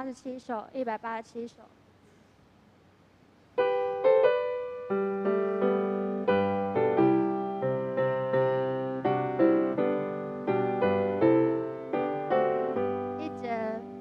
187首，187首。一节。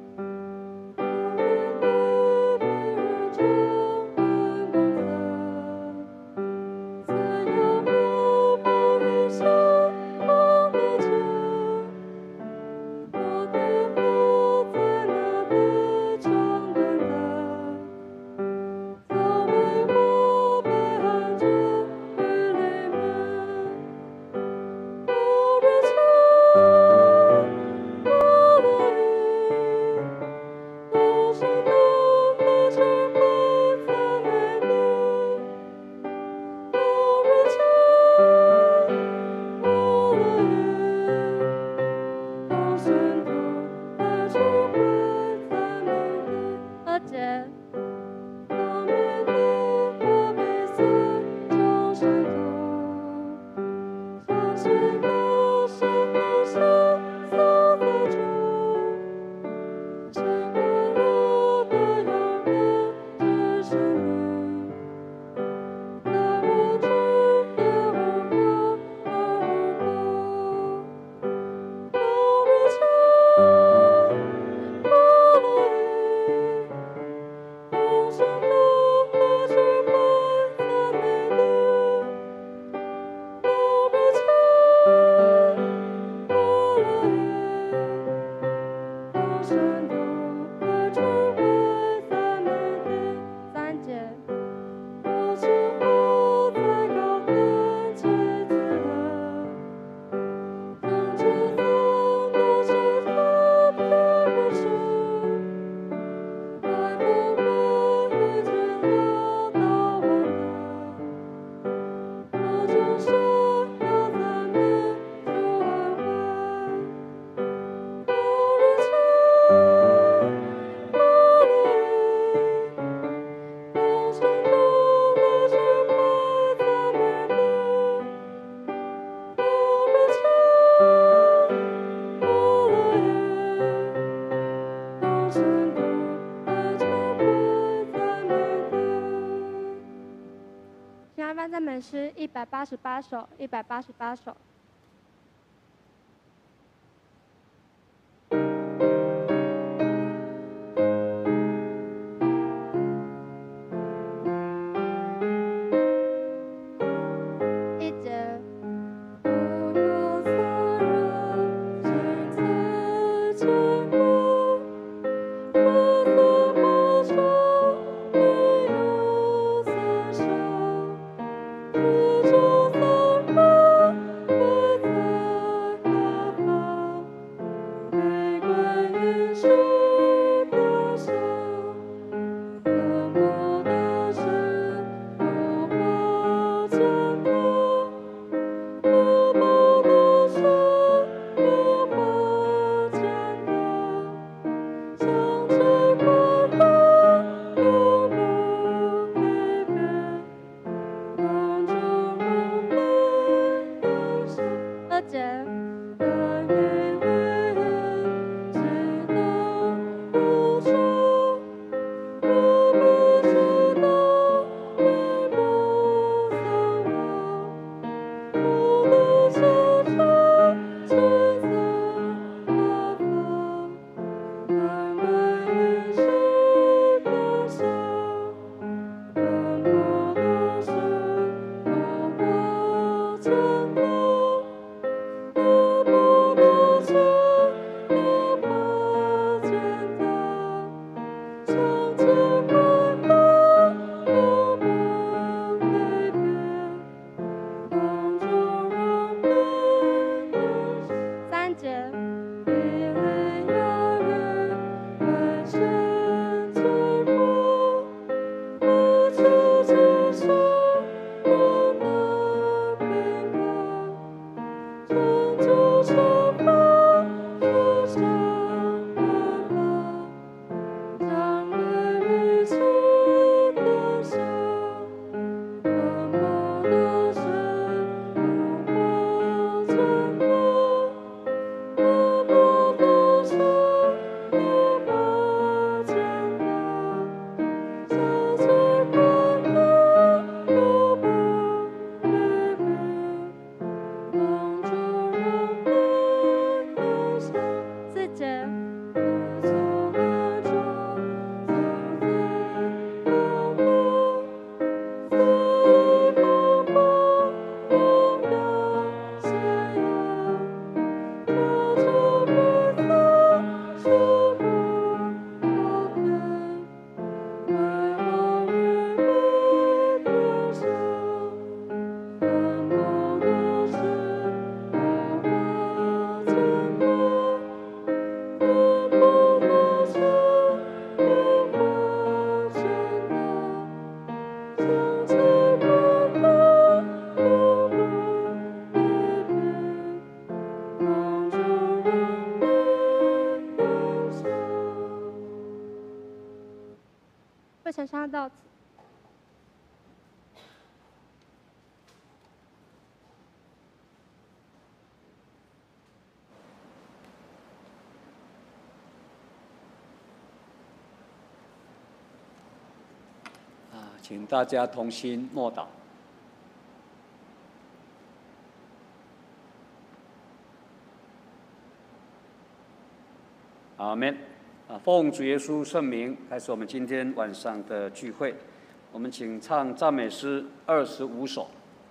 赞美诗188首，188首。一节。 本上到此。 请大家同心默祷。阿们。奉主耶稣圣名，开始我们今天晚上的聚会。我们请唱赞美诗25首。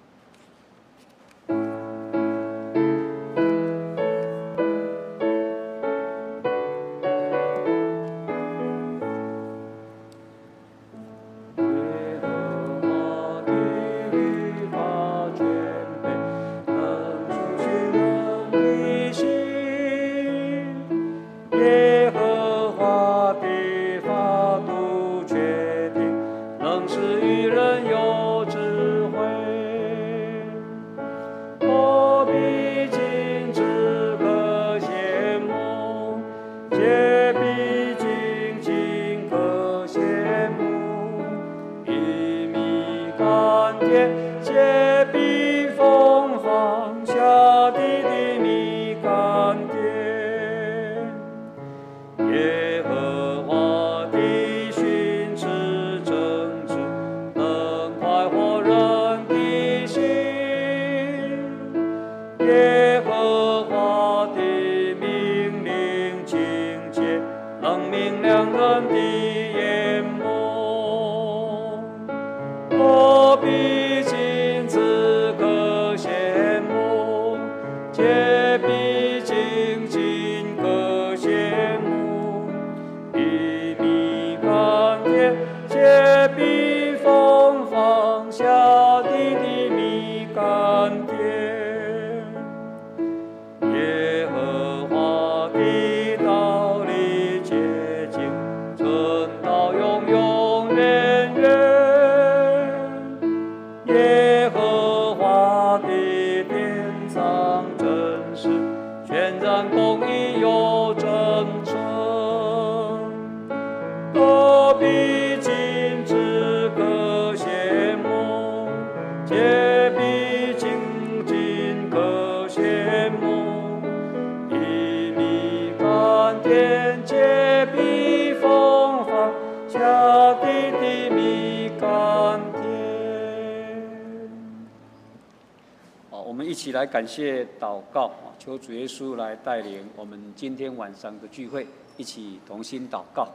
一起来感谢祷告，求主耶稣来带领我们今天晚上的聚会，一起同心祷告。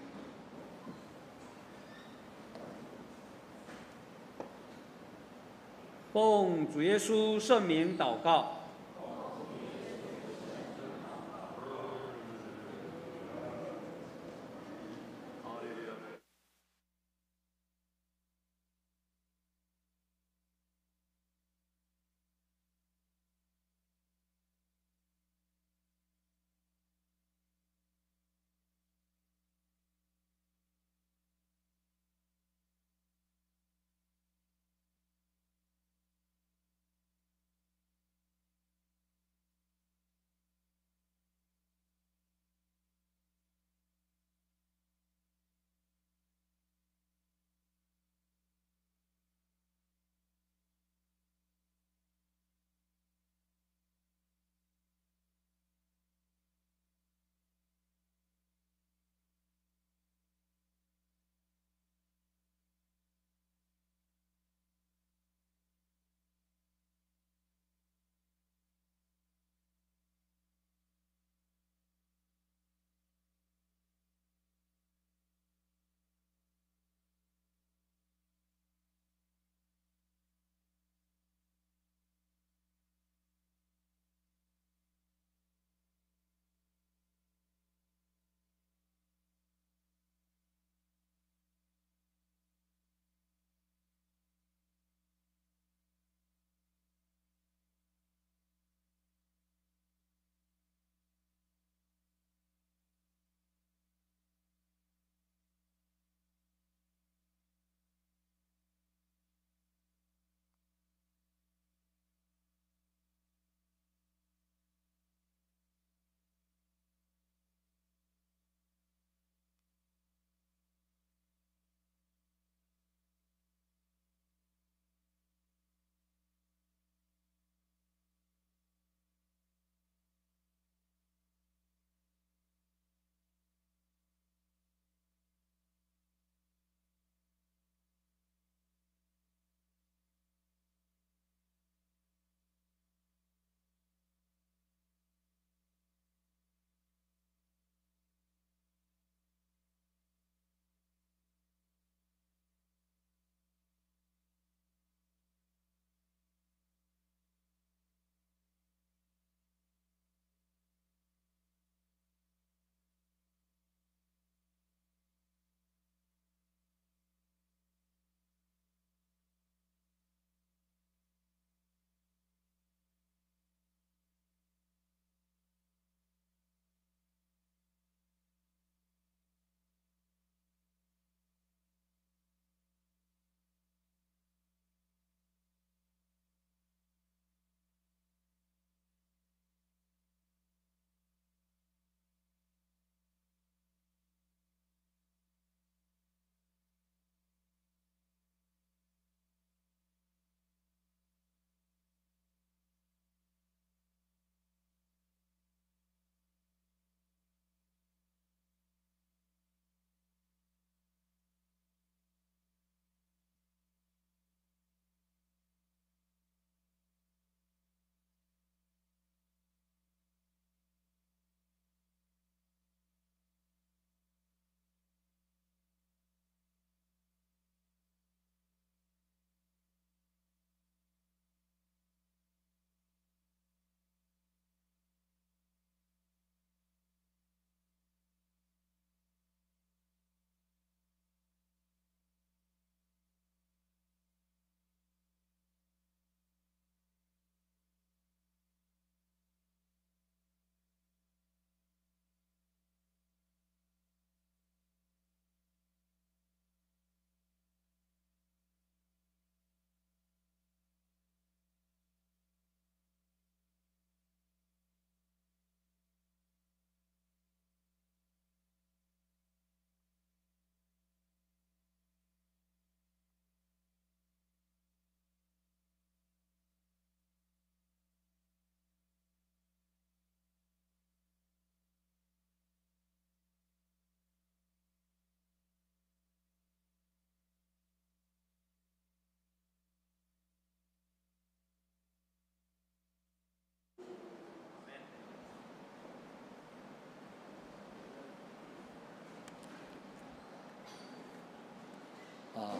奉主耶稣圣名祷告。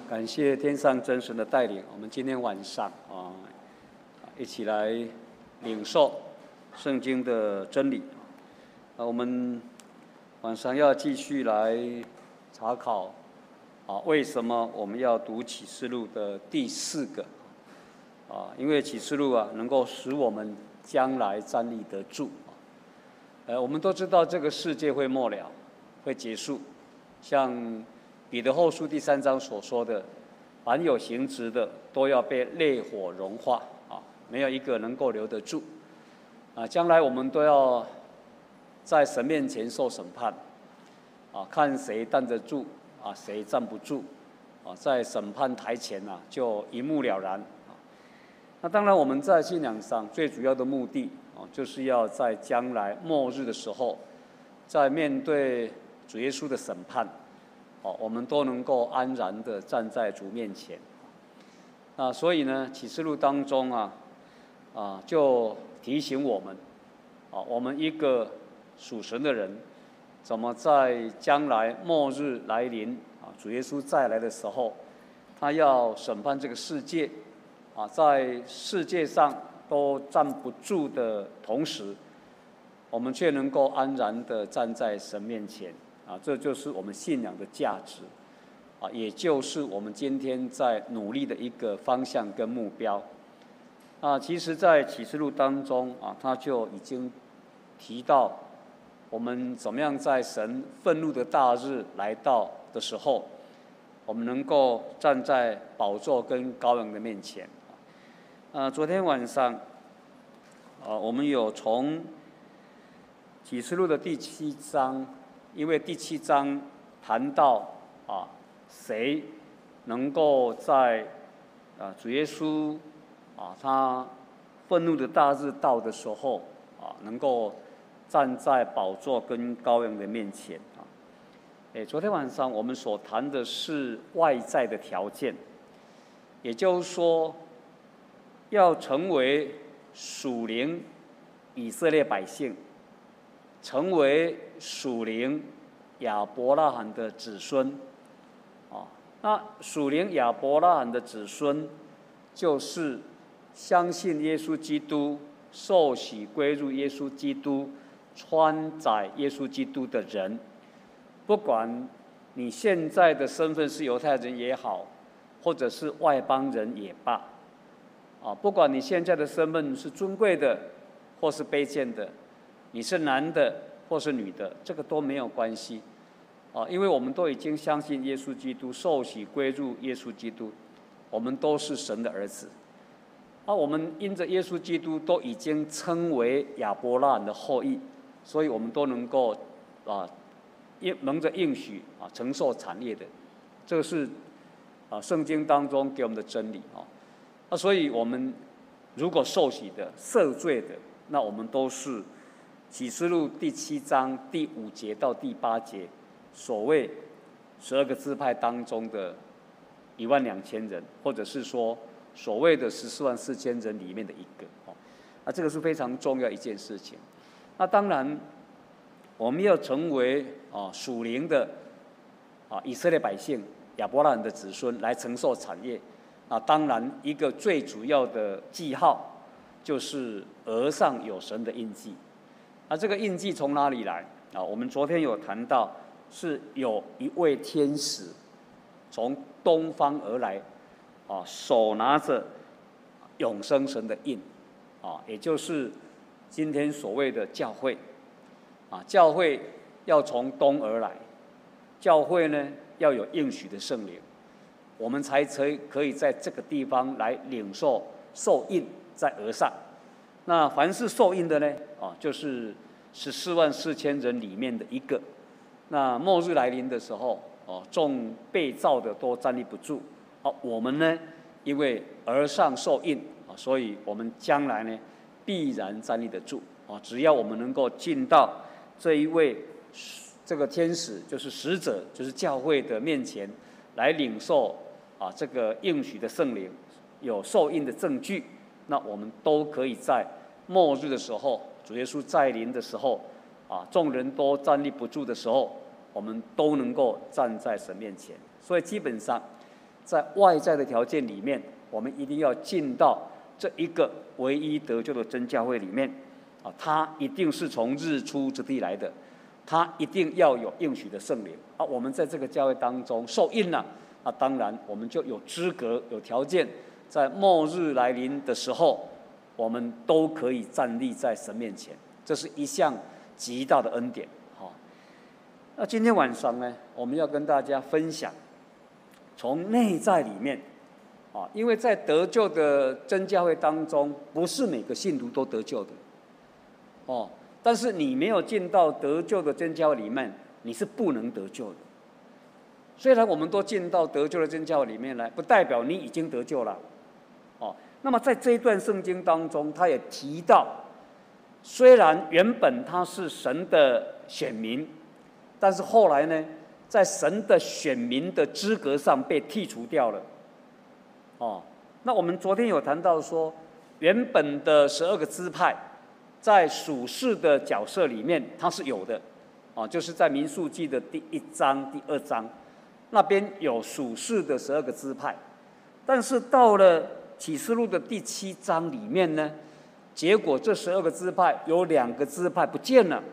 感谢天上真神的带领，我们今天晚上一起来领受圣经的真理。我们晚上要继续来查考为什么我们要读启示录的第4个因为启示录能够使我们将来站立得住。我们都知道这个世界会末了，会结束，像彼得后书第3章所说的，凡有形质的都要被烈火融化没有一个能够留得住将来我们都要在神面前受审判看谁站得住谁站不住在审判台前就一目了然那当然我们在信仰上最主要的目的就是要在将来末日的时候，在面对主耶稣的审判我们都能够安然地站在主面前所以呢启示录当中就提醒我们我们一个属神的人怎么在将来末日来临主耶稣再来的时候，他要审判这个世界在世界上都站不住的同时，我们却能够安然地站在神面前这就是我们信仰的价值也就是我们今天在努力的一个方向跟目标其实在启示录当中他就已经提到我们怎么样在神愤怒的大日来到的时候，我们能够站在宝座跟羔羊的面前昨天晚上我们有从启示录的第7章，因为第7章谈到谁能够在主耶稣他愤怒的大日到的时候能够站在宝座跟羔羊的面前昨天晚上我们所谈的是外在的条件，也就是说要成为属灵以色列百姓，成为属灵亚伯拉罕的子孙那属灵亚伯拉罕的子孙就是相信耶稣基督，受洗归入耶稣基督，穿载耶稣基督的人。不管你现在的身份是犹太人也好，或者是外邦人也罢不管你现在的身份是尊贵的或是卑贱的，你是男的或是女的，这个都没有关系因为我们都已经相信耶稣基督，受洗归入耶稣基督，我们都是神的儿子我们因着耶稣基督都已经称为亚伯拉罕的后裔，所以我们都能够蒙着应许承受产业的，这个是圣经当中给我们的真理所以我们如果受洗的赦罪的，那我们都是启示录第7章第5节到第8节所谓12个支派当中的12000人，或者是说所谓的144000人里面的一个这个是非常重要一件事情。那当然我们要成为属灵的以色列百姓，亚伯拉罕的子孙来承受产业当然一个最主要的记号就是额上有神的印记这个印记从哪里来我们昨天有谈到，是有一位天使从东方而来手拿着永生神的印也就是今天所谓的教会教会要从东而来，教会呢要有应许的圣灵，我们才可以在这个地方来领受印在额上。那凡是受印的呢就是144000人里面的一个。那末日来临的时候众被造的都站立不住我们呢因为额上受印所以我们将来呢必然站立得住只要我们能够进到这一位这个天使，就是使者，就是教会的面前来领受这个应许的圣灵，有受印的证据，那我们都可以在末日的时候，主耶稣再临的时候众人都站立不住的时候，我们都能够站在神面前。所以基本上在外在的条件里面，我们一定要进到这一个唯一得救的真教会里面啊，它一定是从日出之地来的，它一定要有应许的圣灵啊。我们在这个教会当中受印了啊，当然我们就有资格、有条件，在末日来临的时候，我们都可以站立在神面前，这是一项极大的恩典。好，那今天晚上呢，我们要跟大家分享从内在里面啊，因为在得救的真教会当中，不是每个信徒都得救的哦。但是你没有进到得救的真教会里面，你是不能得救的。虽然我们都进到得救的真教会里面来，不代表你已经得救了哦。那么在这一段圣经当中，他也提到，虽然原本他是神的选民，但是后来呢，在神的选民的资格上被剔除掉了。哦，那我们昨天有谈到说，原本的12个支派，在属世的角色里面，它是有的，哦，就是在民数记的第1章、第2章，那边有属世的12个支派，但是到了启示录的第7章里面呢，结果这12个支派有2个支派不见了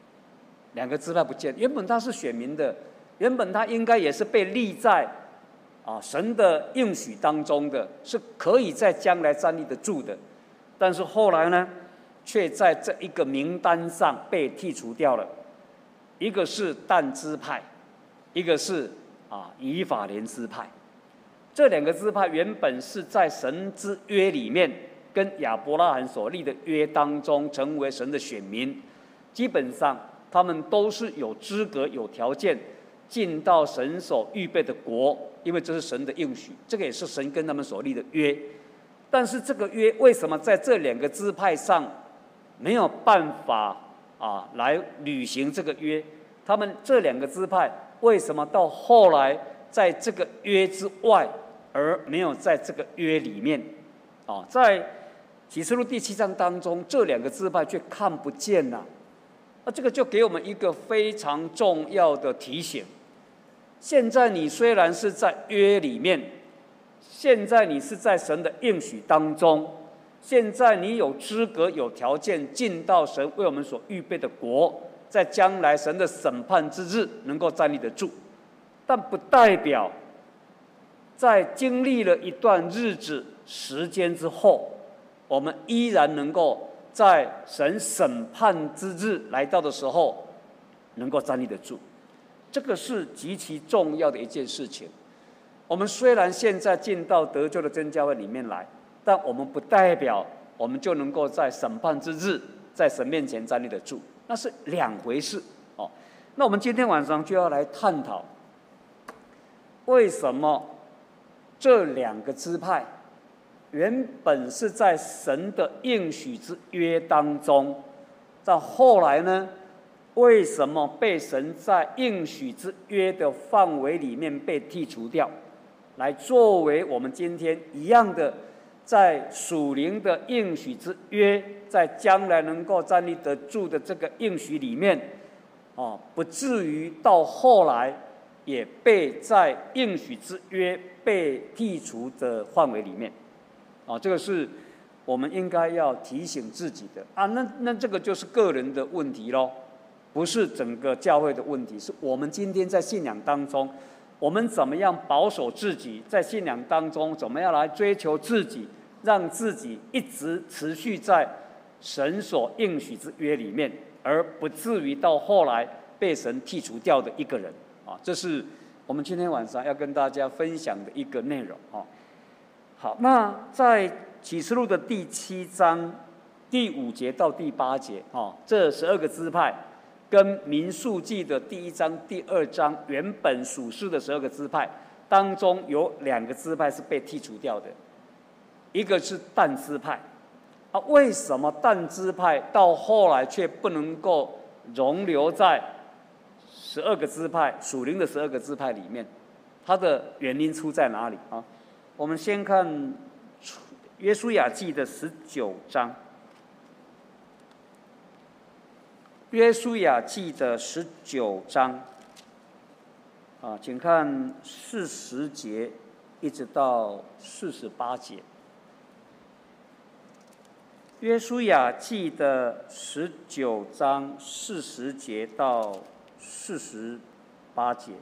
，2个支派不见，原本他是选民的，原本他应该也是被立在神的应许当中的，是可以在将来站立得住的，但是后来呢，却在这一个名单上被剔除掉了。一个是但支派，一个是以法莲支派。这2个支派原本是在神之约里面，跟亚伯拉罕所立的约当中成为神的选民，基本上他们都是有资格、有条件进到神所预备的国，因为这是神的应许，这个也是神跟他们所立的约。但是这个约为什么在这2个支派上没有办法来履行这个约？他们这2个支派为什么到后来在这个约之外，而没有在这个约里面？在启示录第7章当中，这2个支派却看不见了。这个就给我们一个非常重要的提醒。现在你虽然是在约里面，现在你是在神的应许当中，现在你有资格、有条件进到神为我们所预备的国，在将来神的审判之日能够站立得住，但不代表在经历了一段日子、时间之后，我们依然能够在神审判之日来到的时候，能够站立得住。这个是极其重要的一件事情。我们虽然现在进到得救的真教会里面来，但我们不代表我们就能够在审判之日在神面前站立得住，那是2回事哦。那我们今天晚上就要来探讨，为什么这2个支派原本是在神的应许之约当中，到后来呢，为什么被神在应许之约的范围里面被剔除掉，来作为我们今天一样的在属灵的应许之约，在将来能够站立得住的这个应许里面不至于到后来也被在应许之约被剔除的范围里面这个是我们应该要提醒自己的那这个就是个人的问题咯，不是整个教会的问题，是我们今天在信仰当中，我们怎么样保守自己，在信仰当中怎么样来追求自己，让自己一直持续在神所应许之约里面，而不至于到后来被神剔除掉的一个人这是我们今天晚上要跟大家分享的一个内容好，那在启示录的第7章第5节到第8节这12个支派跟民数记的第1章、第2章原本属世的12个支派当中，有2个支派是被剔除掉的，一个是但支派为什么但支派到后来却不能够容留在12个支派属灵的12个支派里面？它的原因出在哪里我们先看约书亚记的19章。约书亚记的19章请看40节一直到48节。约书亚记的19章40节到48节，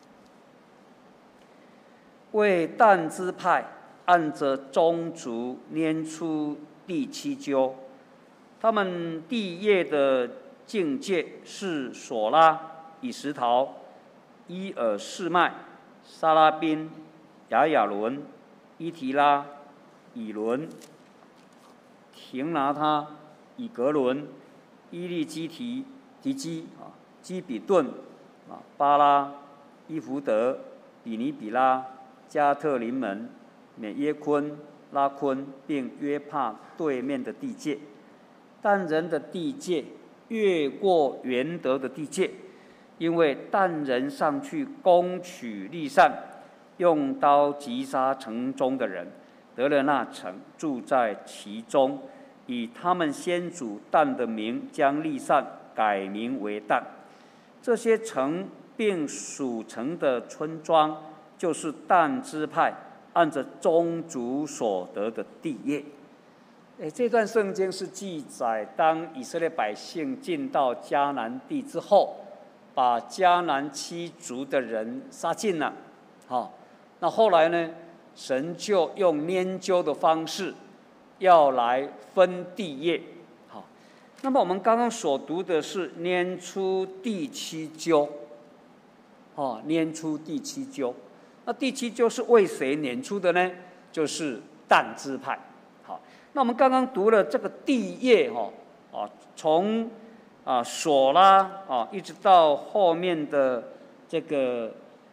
为但支派按着宗族拈出第7阄，他们地业的境界是索拉、以实陶、伊尔示麦、沙拉宾、亚亚伦、伊提拉、以伦、廷拿他、以格伦、伊利基提基基比顿巴拉、伊弗德、比尼比拉、加特林门、美耶昆、拉昆，并约帕对面的地界。但人的地界越过原得的地界，因为但人上去攻取利善，用刀击杀城中的人，得了那城，住在其中，以他们先祖但的名，将利善改名为但。这些城并属城的村庄，就是但支派按着宗族所得的地业。这段圣经是记载，当以色列百姓进到迦南地之后，把迦南7族的人杀尽了。那后来呢，神就用拈阄的方式，要来分地业。那么我们刚刚所读的是拈出第7阄，拈出第7阄。那第7阄是为谁拈出的呢？就是但支派。那我们刚刚读了这个地业，从索拉一直到后面的这个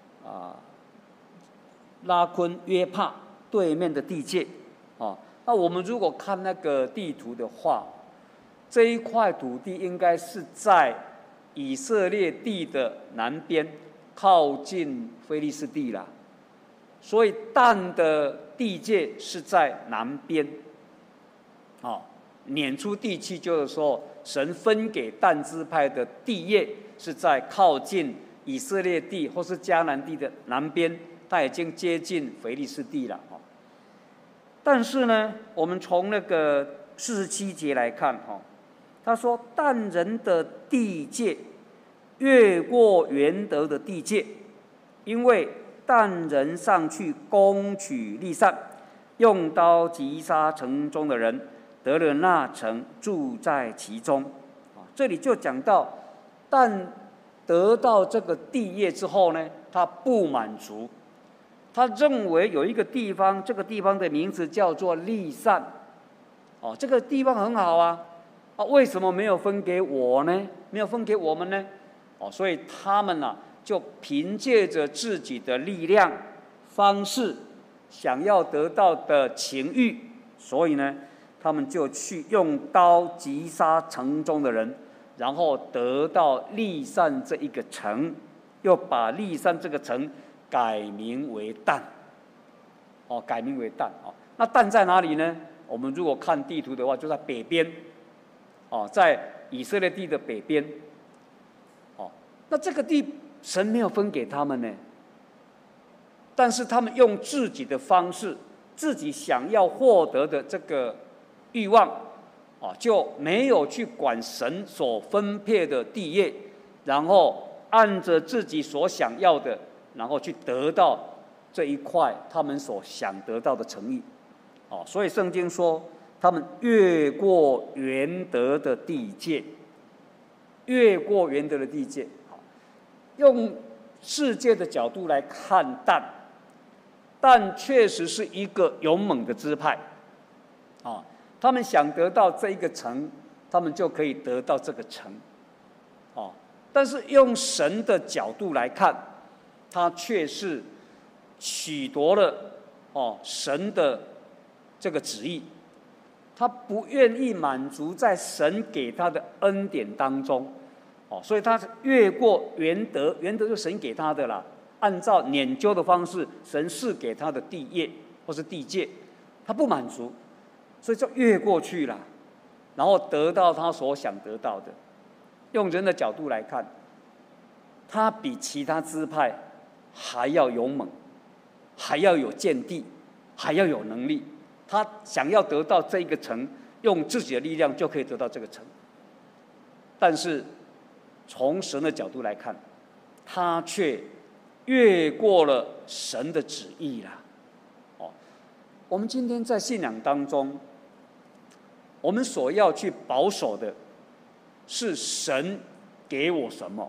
拉昆约帕对面的地界。那我们如果看那个地图的话，这一块土地应该是在以色列地的南边，靠近非利士地啦。所以但的地界是在南边。撵出第7阄的时候，神分给但支派的地业是在靠近以色列地或是迦南地的南边，它已经接近非利士地了。但是呢，我们从那个47节来看，他说但人的地界越过原得的地界，因为但人上去攻取利善，用刀击杀城中的人，得了那城，住在其中。这里就讲到，但得到这个地业之后呢，他不满足，他认为有一个地方，这个地方的名字叫做利善。这个地方很好啊，为什么没有分给我呢？没有分给我们呢？所以他们就凭借着自己的力量、方式，想要得到的情欲，所以呢，他们就去用刀击杀城中的人，然后得到利善这一个城，又把利善这个城改名为但。改名为但。那但在哪里呢？我们如果看地图的话，就在北边，在以色列地的北边。那这个地神没有分给他们呢，但是他们用自己的方式，自己想要获得的这个欲望，就没有去管神所分配的地业，然后按着自己所想要的，然后去得到这一块他们所想得到的诚意。所以圣经说，他们越过原得的地界，越过原得的地界。用世界的角度来看但确实是一个勇猛的支派。他们想得到这一个城，他们就可以得到这个城。但是用神的角度来看，他却是取夺了神的这个旨意，他不愿意满足在神给他的恩典当中。所以他越过原得，原得就神给他的啦，按照拈阄的方式，神赐给他的地业或是地界，他不满足，所以就越过去了，然后得到他所想得到的。用人的角度来看，他比其他支派还要勇猛， 还要有见地，还要有能力。他想要得到这一个城，用自己的力量就可以得到这个城。但是从神的角度来看，他却越过了神的旨意啦。我们今天在信仰当中，我们所要去保守的是神给我什么，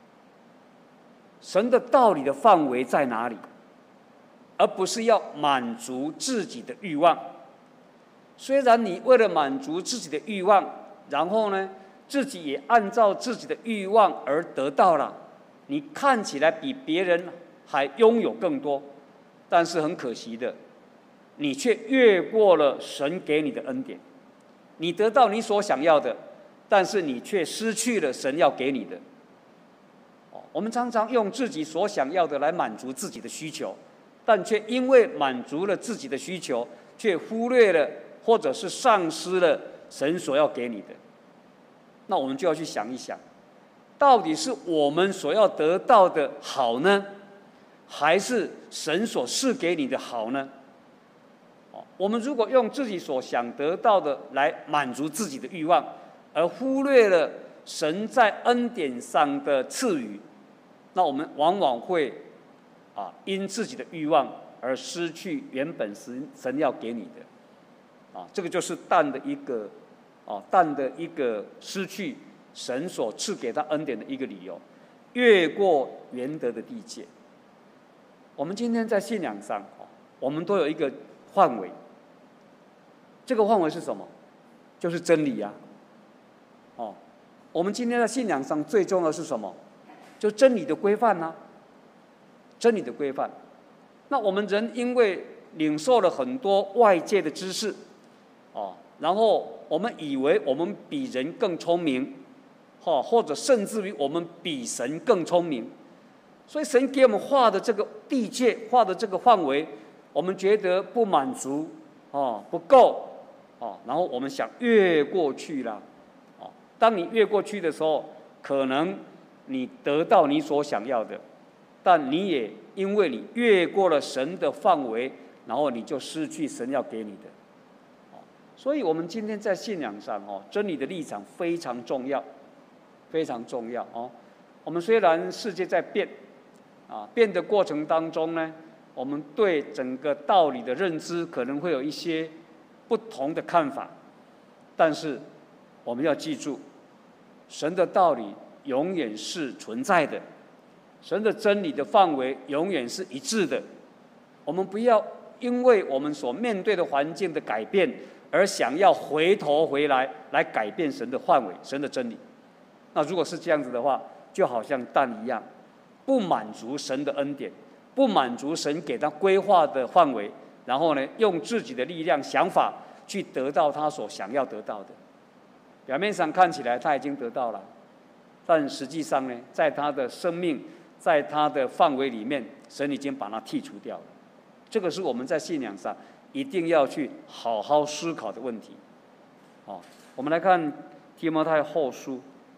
神的道理的范围在哪里，而不是要满足自己的欲望。虽然你为了满足自己的欲望，然后呢，自己也按照自己的欲望而得到了，你看起来比别人还拥有更多，但是很可惜的，你却越过了神给你的恩典。你得到你所想要的，但是你却失去了神要给你的。我们常常用自己所想要的来满足自己的需求，但却因为满足了自己的需求，却忽略了或者是丧失了神所要给你的。那我们就要去想一想，到底是我们所要得到的好呢，还是神所赐给你的好呢？我们如果用自己所想得到的来满足自己的欲望，而忽略了神在恩典上的赐予，那我们往往会因自己的欲望而失去原本神要给你的。这个就是但的一个失去神所赐给他恩典的一个理由，越过原德的地界。我们今天在信仰上，我们都有一个范围，这个范围是什么？就是真理啊。我们今天在信仰上最重要的是什么？就真理的规范啊，真理的规范。那我们人因为领受了很多外界的知识，然后我们以为我们比人更聪明，或者甚至于我们比神更聪明，所以神给我们画的这个地界，画的这个范围，我们觉得不满足，不够，然后我们想越过去了。当你越过去的时候，可能你得到你所想要的，但你也因为你越过了神的范围，然后你就失去神要给你的。所以我们今天在信仰上，真理的立场非常重要，非常重要。我们虽然世界在变，变的过程当中呢，我们对整个道理的认知可能会有一些不同的看法，但是我们要记住，神的道理永远是存在的，神的真理的范围永远是一致的。我们不要因为我们所面对的环境的改变，而想要回头回来改变神的范围、神的真理。那如果是这样子的话，就好像但一样，不满足神的恩典，不满足神给他规划的范围，然后呢，用自己的力量、想法去得到他所想要得到的。表面上看起来他已经得到了，但实际上呢，在他的生命，在他的范围里面，神已经把它剔除掉了。这个是我们在信仰上一定要去好好思考的问题。我们来看提摩太后书，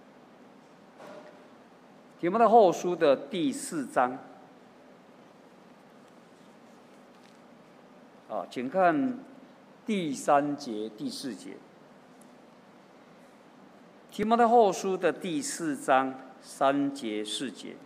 提摩太后书的第4章。请看第3节、第4节。提摩太后书的第4章3节、4节。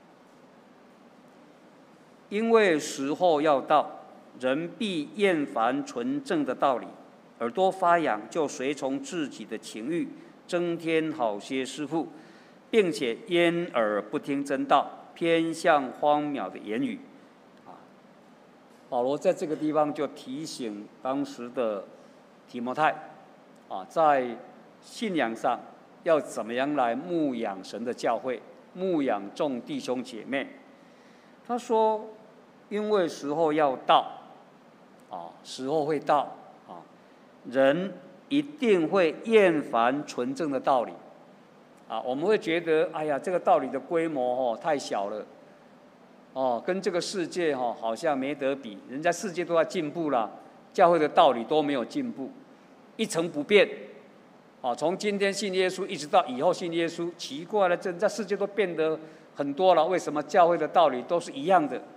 因为时候要到，人必厌烦纯正的道理，耳朵发痒，就随从自己的情欲，增添好些师傅，并且掩耳不听真道，偏向荒渺的言语。保罗在这个地方就提醒当时的提摩太，在信仰上要怎么样来牧养神的教会，牧养众弟兄姐妹。他说，因为时候要到，时候会到，人一定会厌烦纯正的道理。我们会觉得，哎呀，这个道理的规模太小了，跟这个世界好像没得比，人家世界都在进步了，教会的道理都没有进步，一成不变。从今天信耶稣一直到以后信耶稣，奇怪了，人家世界都变得很多了，为什么教会的道理都是一样的？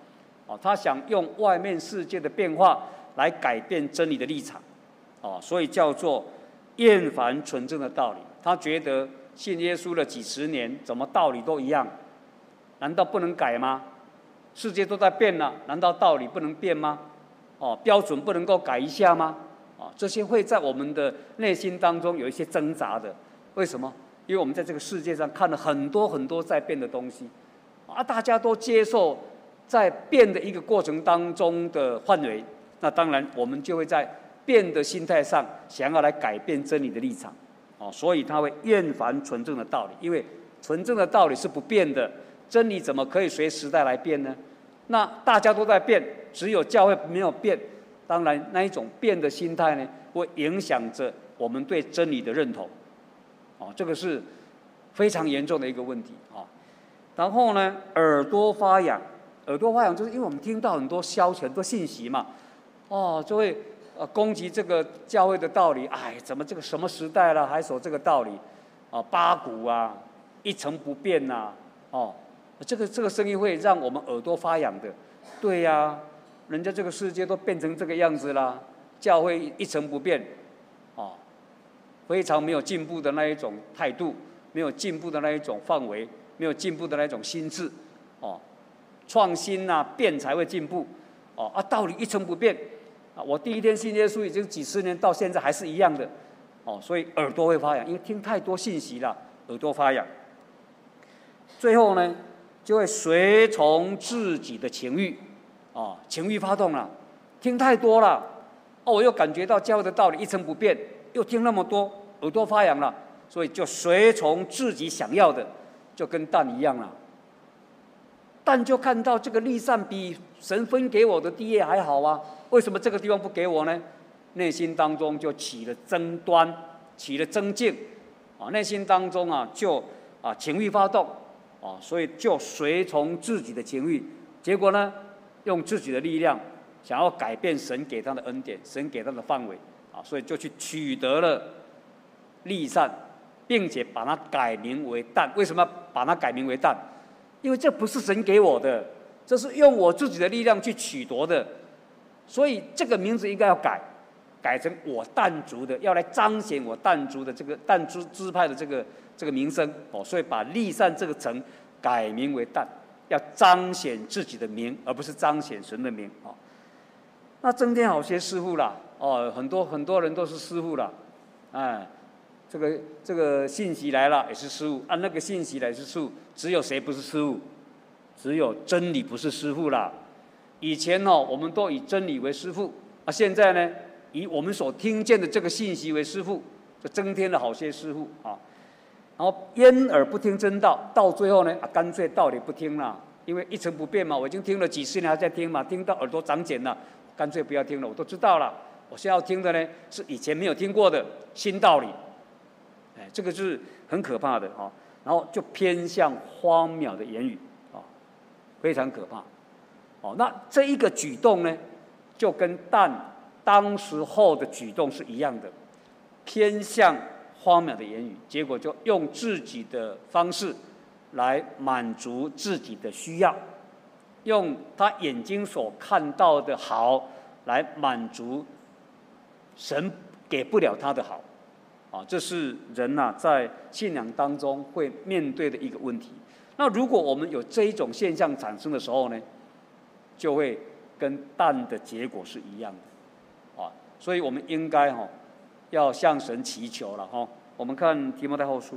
他想用外面世界的变化来改变真理的立场，所以叫做厌烦纯正的道理。他觉得信耶稣了几十年，怎么道理都一样？难道不能改吗？世界都在变了，难道道理不能变吗？标准不能够改一下吗？这些会在我们的内心当中有一些挣扎的。为什么？因为我们在这个世界上看了很多很多在变的东西，大家都接受在变的一个过程当中的范围，那当然我们就会在变的心态上想要来改变真理的立场，所以他会厌烦纯正的道理，因为纯正的道理是不变的，真理怎么可以随时代来变呢？那大家都在变，只有教会没有变，当然那一种变的心态呢，会影响着我们对真理的认同，这个是非常严重的一个问题啊。然后呢，耳朵发痒，耳朵发痒就是因为我们听到很多消息、很多信息嘛，就会攻击这个教会的道理。怎么这个什么时代了，还守这个道理？八股啊，一成不变呐，这个声音会让我们耳朵发痒的。对呀，人家这个世界都变成这个样子啦，教会一成不变，非常没有进步的那一种态度，没有进步的那一种范围，没有进步的那种心智，创新啊，变才会进步，道理一成不变，我第一天信耶稣已经几十年，到现在还是一样的，所以耳朵会发痒，因为听太多信息了，耳朵发痒。最后呢，就会随从自己的情欲，情欲发动了，听太多了，我又感觉到教会的道理一成不变，又听那么多，耳朵发痒了，所以就随从自己想要的，就跟蛋一样了。蛋就看到这个栗善比神分给我的地业还好啊，为什么这个地方不给我呢？内心当中就起了争端，起了争竞，内心当中就情欲发动，所以就随从自己的情欲，结果呢，用自己的力量想要改变神给他的恩典，神给他的范围，所以就去取得了栗善，并且把它改名为蛋。为什么把它改名为蛋？因为这不是神给我的，这是用我自己的力量去取夺的，所以这个名字应该要改成我但族的，要来彰显我但族的这个但支派的这个名声，所以把栗善这个城改名为但，要彰显自己的名，而不是彰显神的名。那增添好些师傅啦，很多人都是师傅啦，这个信息来了也是师傅，那个信息来也是师傅，只有谁不是师傅？只有真理不是师傅啦。以前我们都以真理为师傅，现在呢，以我们所听见的这个信息为师傅，就增添了好些师傅啊。然后掩耳不听真道，到最后呢，干脆道理不听了，因为一成不变嘛，我已经听了几十年还在听嘛，听到耳朵长茧了，干脆不要听了，我都知道了。我现在要听的呢，是以前没有听过的新道理。这个是很可怕的然后就偏向荒谬的言语非常可怕那这一个举动呢，就跟但当时候的举动是一样的，偏向荒谬的言语，结果就用自己的方式来满足自己的需要，用他眼睛所看到的好来满足神给不了他的好。这是人在信仰当中会面对的一个问题。那如果我们有这一种现象产生的时候呢，就会跟但的结果是一样的。所以我们应该要向神祈求了我们看提摩太后书，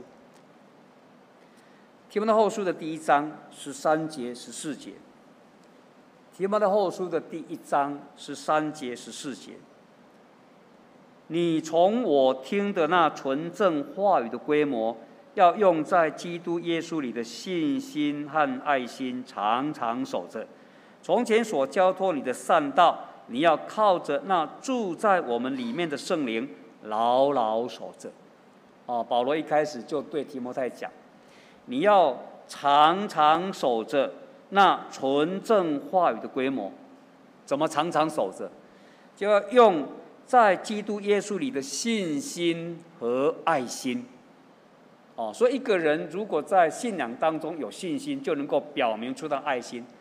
提摩太后书的第1章13节14节，提摩太后书的第1章13节14节。你从我听的那纯正话语的规模，要用在基督耶稣里的信心和爱心，常常守着。从前所交托你的善道，你要靠着那住在我们里面的圣灵，牢牢守着。保罗一开始就对提摩太讲，你要常常守着那纯正话语的规模。怎么常常守着？就要用在基督耶稣里的信心和爱心。所以一个人如果在信仰当中有信心，就能够表明出他爱心。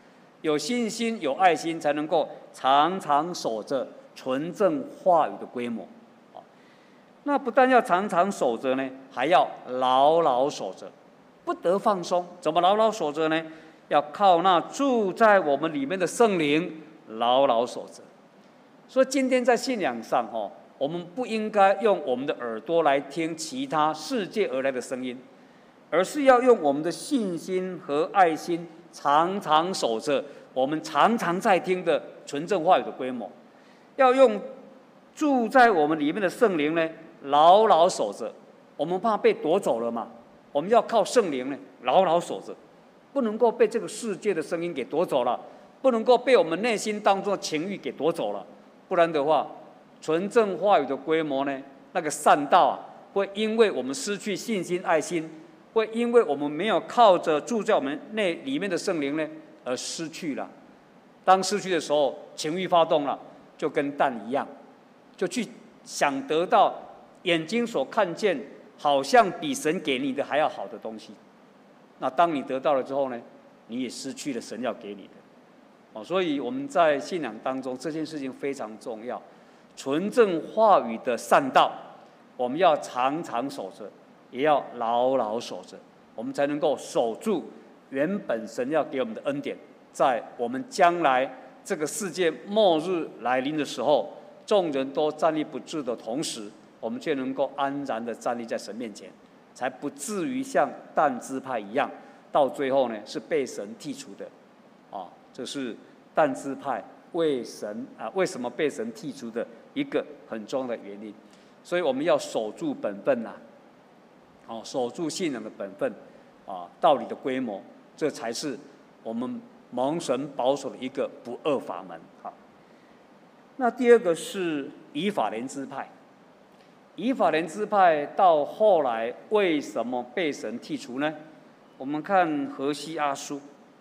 有信心、有爱心，才能够常常守着纯正话语的规模。那不但要常常守着呢，还要牢牢守着，不得放松。怎么牢牢守着呢？要靠那住在我们里面的圣灵牢牢守着。所以今天在信仰上，我们不应该用我们的耳朵来听其他世界而来的声音，而是要用我们的信心和爱心，常常守着我们常常在听的纯正话语的规模。要用住在我们里面的圣灵呢，牢牢守着。我们怕被夺走了嘛，我们要靠圣灵呢，牢牢守着，不能够被这个世界的声音给夺走了，不能够被我们内心当中的情欲给夺走了。不然的话，纯正话语的规模呢，那个善道会因为我们失去信心、爱心，会因为我们没有靠着住在我们里面的圣灵呢，而失去了。当失去的时候，情欲发动了，就跟蛋一样，就去想得到眼睛所看见好像比神给你的还要好的东西。那当你得到了之后呢，你也失去了神要给你的。所以我们在信仰当中，这件事情非常重要。纯正话语的善道，我们要常常守着，也要牢牢守着，我们才能够守住原本神要给我们的恩典。在我们将来这个世界末日来临的时候，众人都站立不住的同时，我们却能够安然的站立在神面前，才不至于像但支派一样，到最后呢是被神剔除的。这是但支派为什么被神剔除的一个很重要的原因。所以我们要守住本分守住信仰的本分道理的规模，这才是我们蒙神保守的一个不二法门。那第二个是以法莲支派。以法莲支派到后来为什么被神剔除呢？我们看何西阿书，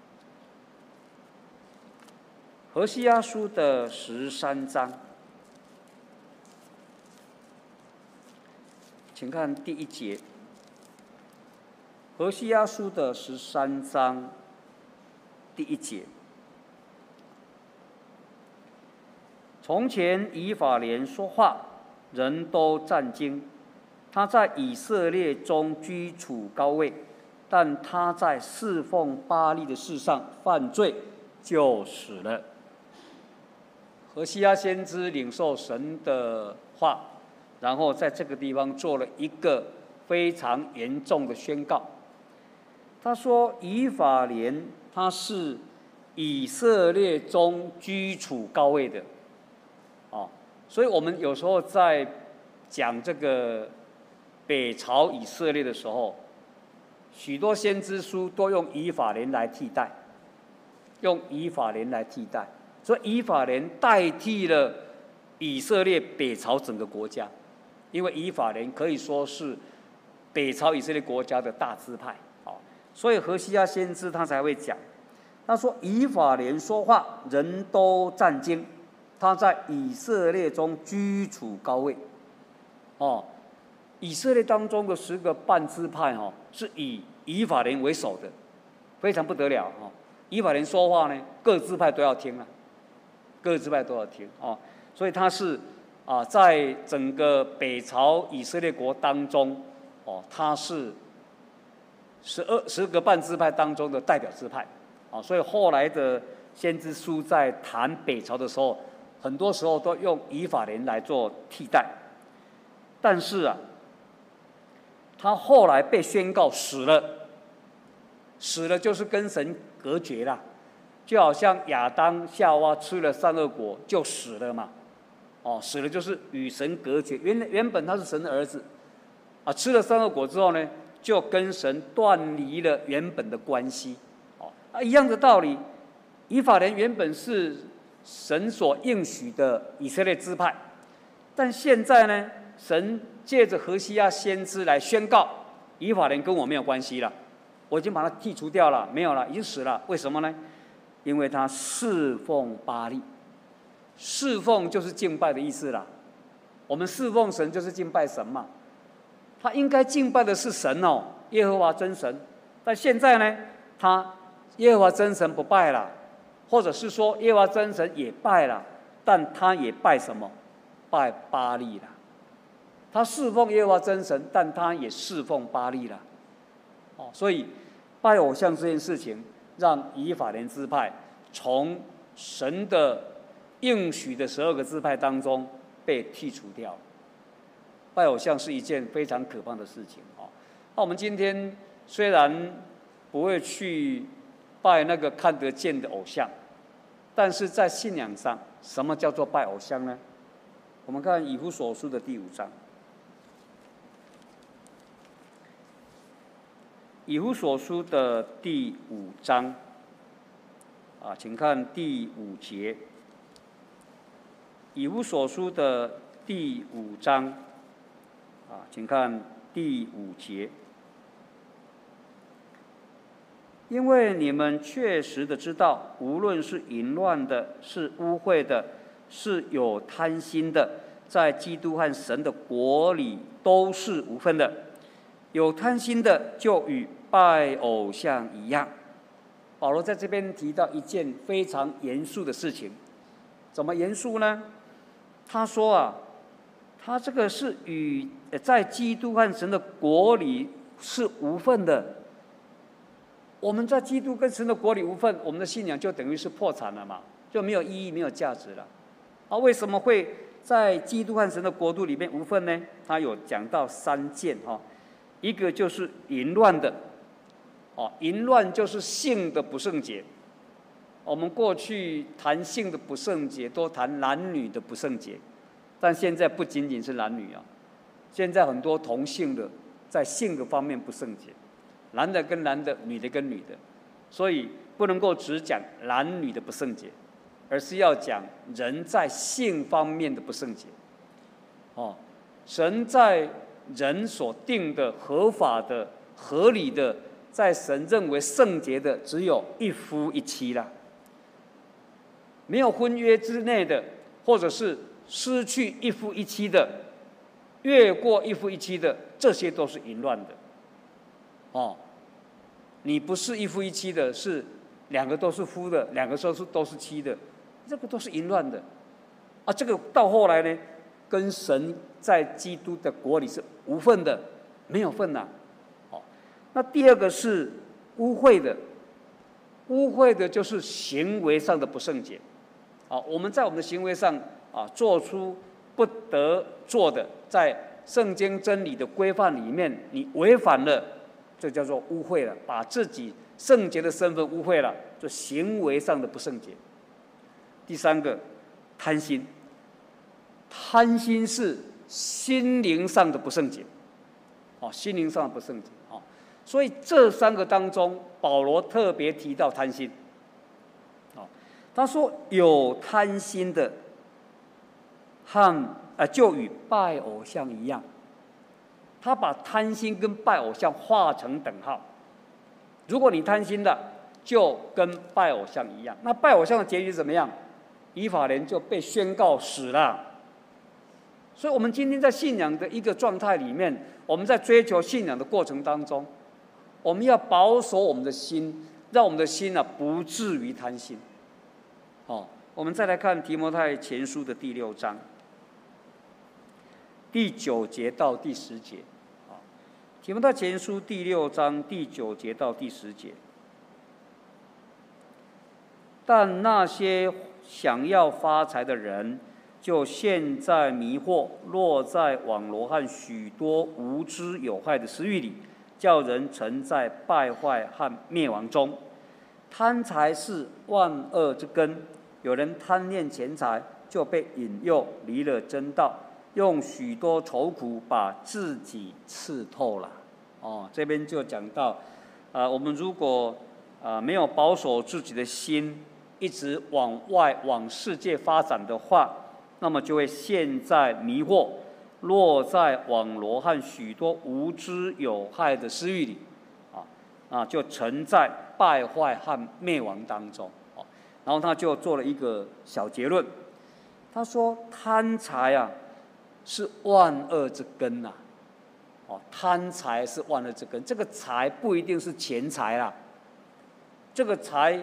何西阿书的13章，请看第1节。何西阿书的13章第1节。从前以法莲说话，人都战惊。他在以色列中居处高位，但他在侍奉巴力的事上犯罪，就死了。何西阿先知领受神的话，然后在这个地方做了一个非常严重的宣告。他说以法莲他是以色列中居处高位的。所以我们有时候在讲这个北朝以色列的时候，许多先知书都用以法莲来替代，所以以法莲代替了以色列北朝整个国家，因为以法莲可以说是北朝以色列国家的大支派。所以何西阿先知他才会讲，他说以法莲说话，人都战惊。他在以色列中居处高位。以色列当中的10个半支派是以法莲为首的，非常不得了。以法莲说话呢，各支派都要听了，所以他是在整个北朝以色列国当中，他是10个半支派当中的代表支派。所以后来的先知书在谈北朝的时候，很多时候都用以法莲来做替代。但是他后来被宣告死了就是跟神隔绝了，就好像亚当夏娃吃了善恶果就死了嘛。死了就是与神隔绝。原本他是神的儿子，吃了善恶果之后呢，就跟神断离了原本的关系。一样的道理，以法莲原本是神所应许的以色列支派，但现在呢，神借着何西阿先知来宣告，以法莲跟我没有关系了，我已经把它剔除掉了，没有了，已经死了。为什么呢？因为他侍奉巴力，侍奉就是敬拜的意思啦。我们侍奉神就是敬拜神嘛，他应该敬拜的是神耶和华真神。但现在呢，他耶和华真神不拜了， 或者是说耶和华真神也拜了，但他也拜什么？拜巴力了。他侍奉耶和华真神，但他也侍奉巴力了。所以拜偶像这件事情，让以法莲支派从神的应许的12个支派当中被剔除掉。拜偶像是一件非常可怕的事情。那我们今天虽然不会去拜那个看得见的偶像，但是在信仰上，什么叫做拜偶像呢？我们看以弗所书的第5章。以弗所书的第5章，请看第5节。以弗所书的第5章，请看第5节。因为你们确实的知道，无论是淫乱的，是污秽的，是有贪心的，在基督和神的国里都是无分的。有贪心的，就与拜偶像一样。保罗在这边提到一件非常严肃的事情，怎么严肃呢？他说他这个是与在基督和神的国里是无分的。我们在基督跟神的国里无分，我们的信仰就等于是破产了嘛，就没有意义、没有价值了。为什么会在基督和神的国度里面无分呢？他有讲到3件一个就是淫乱的，淫乱就是性的不圣洁。我们过去谈性的不圣洁，都谈男女的不圣洁，但现在不仅仅是男女现在很多同性的在性的方面不圣洁，男的跟男的，女的跟女的，所以不能够只讲男女的不圣洁，而是要讲人在性方面的不圣洁。神在人所定的合法的、合理的，在神认为圣洁的，只有一夫一妻啦。没有婚约之内的，或者是失去一夫一妻的，越过一夫一妻的，这些都是淫乱的。你不是一夫一妻的，是2个都是夫的，2个都是妻的，这个都是淫乱的。这个到后来呢，跟神在基督的国里是无份的，没有份呐。那第2个是污秽的，污秽的就是行为上的不圣洁。我们在我们的行为上做出不得做的，在圣经真理的规范里面，你违反了，这叫做污秽了，把自己圣洁的身份污秽了，就行为上的不圣洁。第3个，贪心。贪心是心灵上的不圣洁，心灵上的不圣洁。所以这3个当中，保罗特别提到贪心。他说有贪心的就与拜偶像一样。他把贪心跟拜偶像画成等号。如果你贪心的，就跟拜偶像一样。那拜偶像的结局怎么样？以法莲就被宣告死了。所以我们今天在信仰的一个状态里面，我们在追求信仰的过程当中，我们要保守我们的心，让我们的心不至于贪心。我们再来看提摩太前书的第6章第9节到第10节。提摩太前书第6章第9节到第10节。但那些想要发财的人，就陷在迷惑，落在网罗和许多无知有害的私欲里，叫人沉在败坏和灭亡中。贪财是万恶之根，有人贪恋钱财，就被引诱离了真道，用许多愁苦把自己刺透了。这边就讲到，我们如果没有保守自己的心，一直往外往世界发展的话，那么就会陷在迷惑，落在网罗和许多无知有害的私欲里，就沉在败坏和灭亡当中。然后他就做了一个小结论，他说贪财是万恶之根呐。贪财是万恶之根，这个财不一定是钱财啦，这个财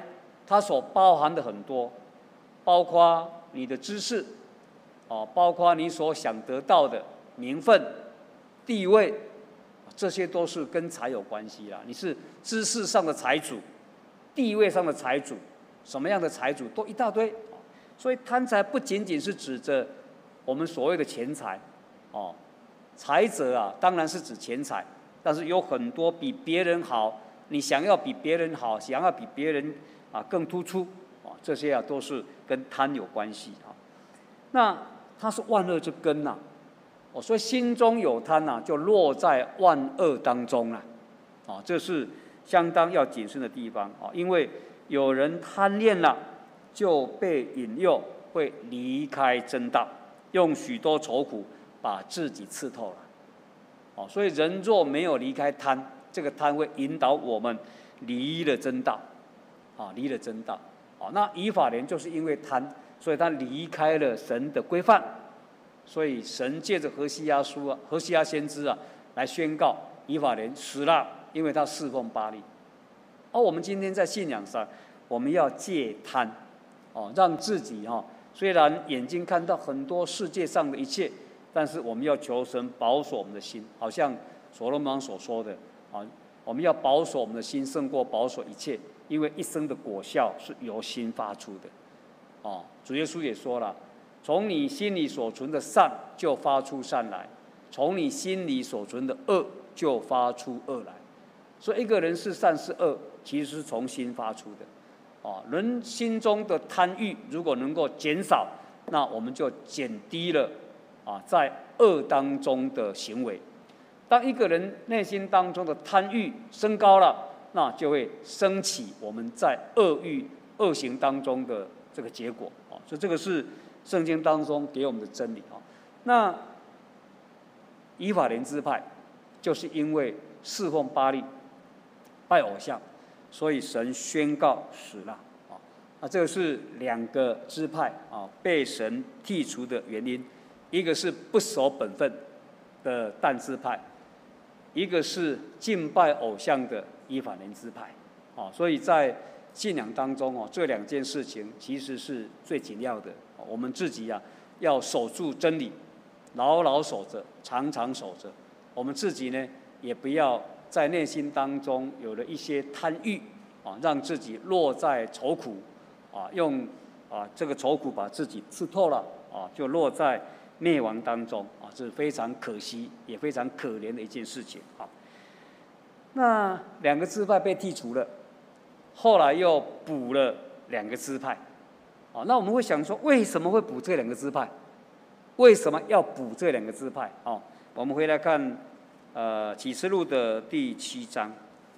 它所包含的很多，包括你的知识，包括你所想得到的名分、地位，这些都是跟财有关系啦。你是知识上的财主，地位上的财主，什么样的财主都一大堆。所以贪财不仅仅是指着我们所谓的钱财，财者啊，当然是指钱财，但是有很多比别人好，你想要比别人好，想要比别人更突出，这些都是跟贪有关系啊。那它是万恶之根呐，所以心中有贪呐，就落在万恶当中了，这是相当要谨慎的地方啊。因为有人贪恋了，就被引诱，会离开真道，用许多愁苦把自己刺透了。所以人若没有离开贪，这个贪会引导我们离了真道，离了真道。那以法莲就是因为贪，所以他离开了神的规范，所以神借着何西阿先知来宣告以法莲死了，因为他侍奉巴力。而我们今天在信仰上，我们要戒贪，让自己虽然眼睛看到很多世界上的一切，但是我们要求神保守我们的心，好像所罗门王所说的我们要保守我们的心胜过保守一切，因为一生的果效是由心发出的。主耶稣也说了，从你心里所存的善就发出善来，从你心里所存的恶就发出恶来。所以一个人是善是恶，其实是从心发出的。人心中的贪欲如果能够减少，那我们就减低了在恶当中的行为。当一个人内心当中的贪欲升高了，那就会升起我们在恶行当中的这个结果。所以这个是圣经当中给我们的真理。那以法莲支派就是因为侍奉巴力、拜偶像，所以神宣告死了。那这个是两个支派被神剔除的原因，一个是不守本分的但支派，一个是敬拜偶像的以法莲支派。所以在信仰当中这两件事情其实是最紧要的。我们自己要守住真理，牢牢守着，常常守着。我们自己呢，也不要在内心当中有了一些贪欲让自己落在愁苦用这个愁苦把自己刺透了就落在灭亡当中这是非常可惜也非常可怜的一件事情。那两个支派被剔除了，后来又补了两个支派。那我们会想说，为什么会补这两个支派？为什么要补这两个支派？我们回来看启示录的第7章。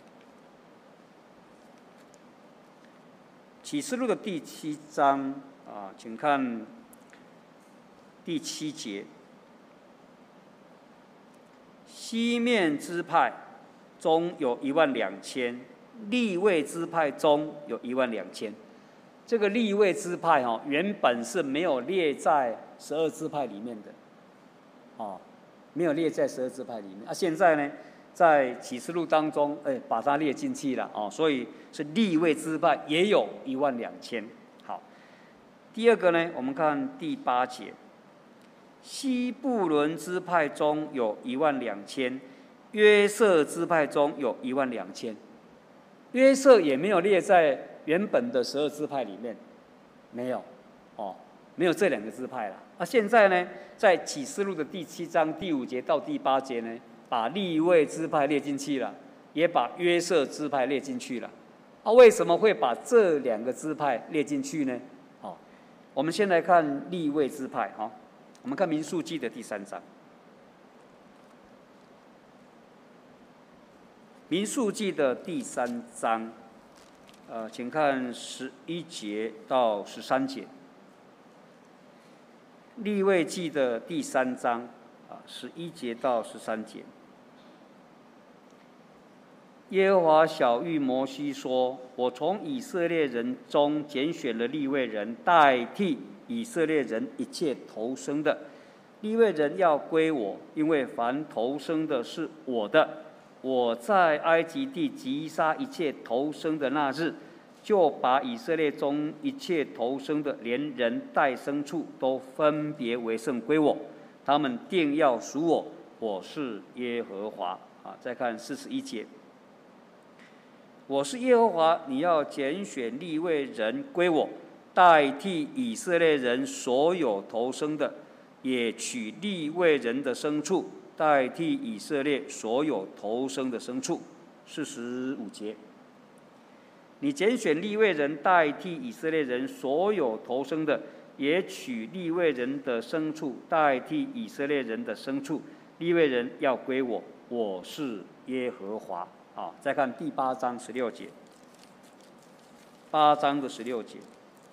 启示录的第7章请看第7节。西面支派中有12000，利未支派中有12000。这个利未支派原本是没有列在12支派里面的，没有列在12支派里面。现在呢，在启示录当中，把它列进去了所以是利未支派也有12000。好，第二个呢，我们看第8节，西布伦支派中有12000，约瑟支派中有12000。约瑟也没有列在原本的12支派里面，没有没有这两个支派了。现在呢，在启示录的第7章第5节到第8节呢，把利未支派列进去了，也把约瑟支派列进去了。为什么会把这两个支派列进去呢？我们先来看利未支派。我们看民数记的第3章。民数记的第3章，请看11节到13节。利未记的第3章11节到13节。耶和华晓谕摩西说：“我从以色列人中拣选了利未人，代替以色列人一切投生的。利未人要归我，因为凡投生的是我的。我在埃及地击杀一切投生的那日， 就把以色列中一切投生的，连人带牲畜，都分别为圣归我。他们定要属我，我是耶和华。再看41节，我是耶和华，你要拣选利未人归我，代替以色列人所有投生的，也取利未人的牲畜，代替以色列所有投生的牲畜。45节，你拣选利未人代替以色列人所有投生的，也取利未人的牲畜代替以色列人的牲畜。利未人要归我，我是耶和华。再看第8章16节，8章的16节，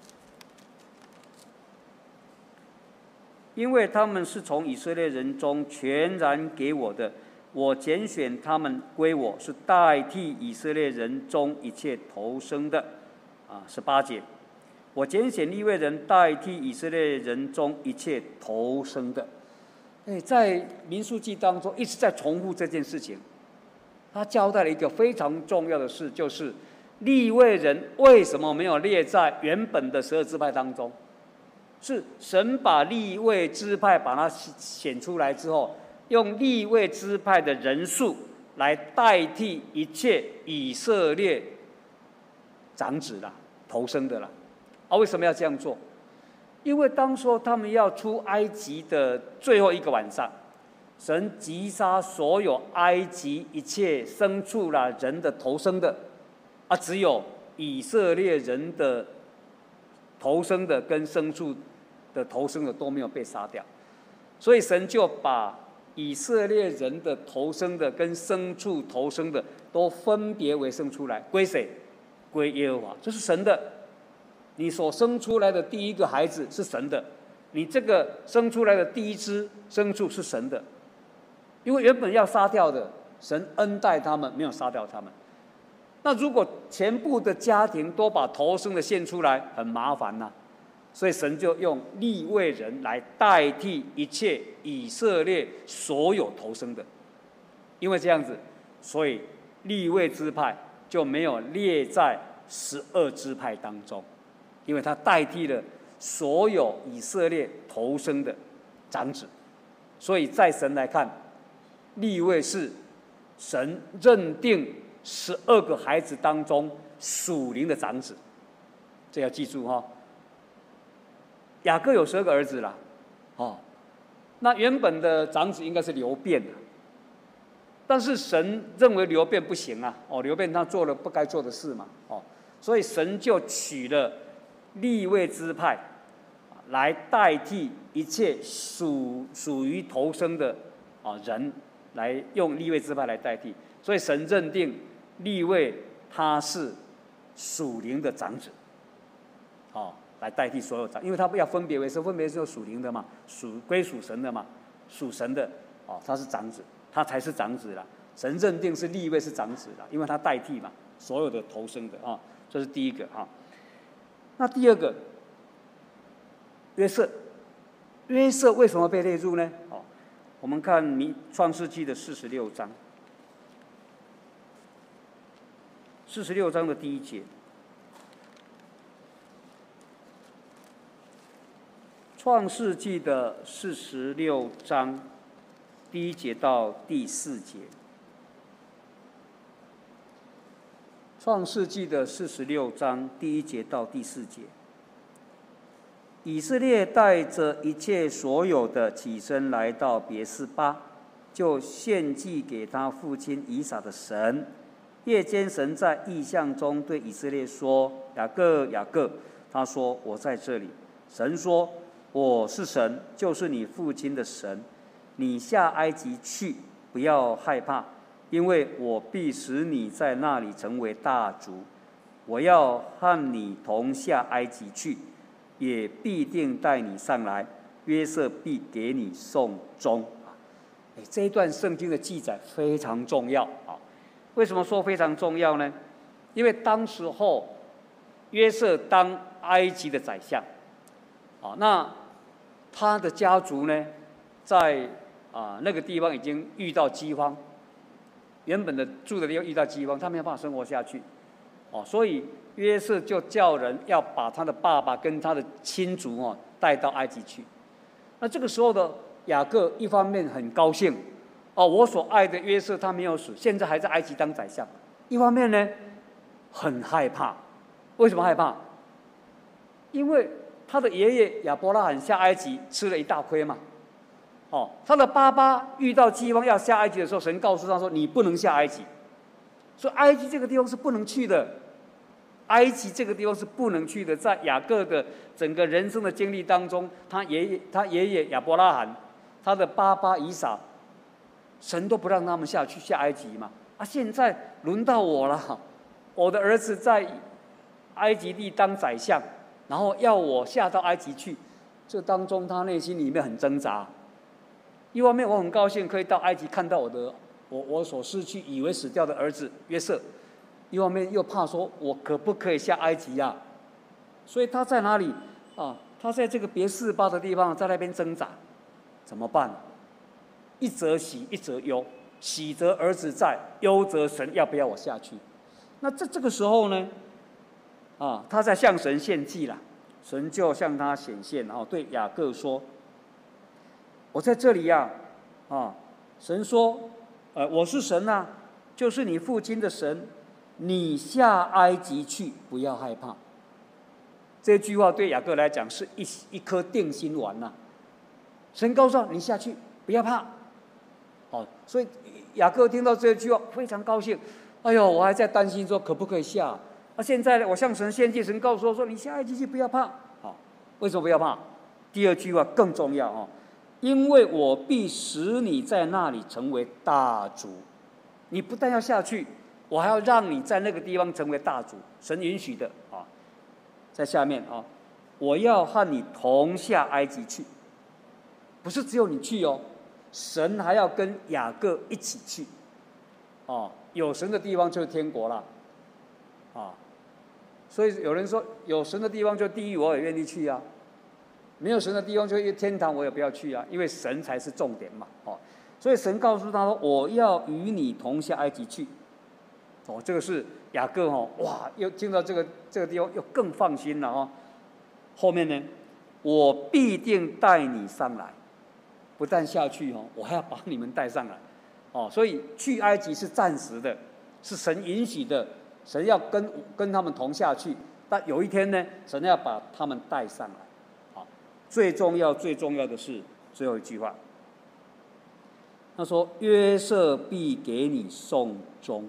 因为他们是从以色列人中全然给我的，我拣选他们归我，是代替以色列人中一切投生的。18节，我拣选利未人代替以色列人中一切投生的。在民数记当中一直在重复这件事情。他交代了一个非常重要的事，就是利未人为什么没有列在原本的12支派当中？是神把利未支派把它选出来之后，用利未支派的人数来代替一切以色列长子啦、投生的啦。为什么要这样做？因为当初他们要出埃及的最后一个晚上，神击杀所有埃及一切牲畜啦、人的投生的，只有以色列人的投生的跟牲畜的投生的都没有被杀掉，所以神就把以色列人的投生的跟牲畜投生的都分别为圣出来，归谁？归耶和华，这是神的。你所生出来的第一个孩子是神的，你这个生出来的第一只牲畜是神的。因为原本要杀掉的，神恩待他们，没有杀掉他们。那如果全部的家庭都把头生的献出来，很麻烦呐。所以神就用利未人来代替一切以色列所有投生的。因为这样子，所以利未支派就没有列在12支派当中，因为他代替了所有以色列投生的长子。所以在神来看，利未是神认定12个孩子当中属灵的长子，这要记住哈。雅各有12个儿子啦，那原本的长子应该是流便的，但是神认为流便不行啊，流便他做了不该做的事嘛，所以神就取了利未支派来代替一切属于投生的人。来用利未支派来代替，所以神认定利未他是属灵的长子，来代替所有长，因为他要分别为圣，分别是属灵的嘛，归属神的嘛，属神的，他是长子，他才是长子啦。神认定是利未是长子啦，因为他代替嘛，所有的投生的这是第一个那第二个，约瑟为什么被列入呢？我们看创世纪的46章，46章的第1节。创世纪的46章第1节到第4节。创世纪的46章第1节到第4节。以色列带着一切所有的起身来到别是巴，就献祭给他父亲以撒的神。夜间神在异象中对以色列说：“雅各，雅各。”他说：“我在这里。”神说：“我是神，就是你父亲的神。你下埃及去，不要害怕，因为我必使你在那里成为大族。我要和你同下埃及去。也必定带你上来，约瑟必给你送终。这一段圣经的记载非常重要为什么说非常重要呢？因为当时候约瑟当埃及的宰相那他的家族呢，在那个地方已经遇到饥荒，原本的住的地方遇到饥荒，他没有办法生活下去所以约瑟就叫人要把他的爸爸跟他的亲族带到埃及去。那这个时候的雅各一方面很高兴，我所爱的约瑟他没有死，现在还在埃及当宰相；一方面呢，很害怕。为什么害怕？因为他的爷爷亚伯拉罕下埃及吃了一大亏嘛。他的爸爸遇到饥荒要下埃及的时候，神告诉他说：“你不能下埃及。”所以埃及这个地方是不能去的。埃及这个地方是不能去的。在雅各的整个人生的经历当中，他爷爷亚伯拉罕，他的爸爸以撒，神都不让他们下埃及嘛。现在轮到我了，我的儿子在埃及地当宰相，然后要我下到埃及去，这当中他内心里面很挣扎。一方面我很高兴可以到埃及看到我所失去以为死掉的儿子约瑟，一方面又怕说我可不可以下埃及啊？所以他在哪里他在这个别是巴的地方，在那边挣扎，怎么办？一则喜，一则忧，喜则儿子在，忧则神要不要我下去？那这个时候呢，他在向神献祭了，神就向他显现，然后对雅各说：“我在这里呀，神说，我是神啊，就是你父亲的神，你下埃及去，不要害怕。”这句话对雅各来讲是一颗定心丸呐。神告诉他：“你下去，不要怕。”所以雅各听到这句话非常高兴。哎呦，我还在担心说可不可以下。现在我向神献祭，神告诉我说：“你下埃及去，不要怕。”为什么不要怕？第二句话更重要因为我必使你在那里成为大族。你不但要下去，我还要让你在那个地方成为大族。神允许的在下面我要和你同下埃及去，不是只有你去神还要跟雅各一起去。有神的地方就是天国了所以有人说有神的地方就地狱，我也愿意去啊。没有神的地方就天堂，我也不要去啊，因为神才是重点嘛。所以神告诉他说：“我要与你同下埃及去。”这个是雅各哇，又听到这个地方又更放心了后面呢，我必定带你上来，不但下去我还要把你们带上来。所以去埃及是暂时的，是神允许的，神要跟他们同下去。但有一天呢，神要把他们带上来。最重要的是最后一句话，他说：“约瑟必给你送终。”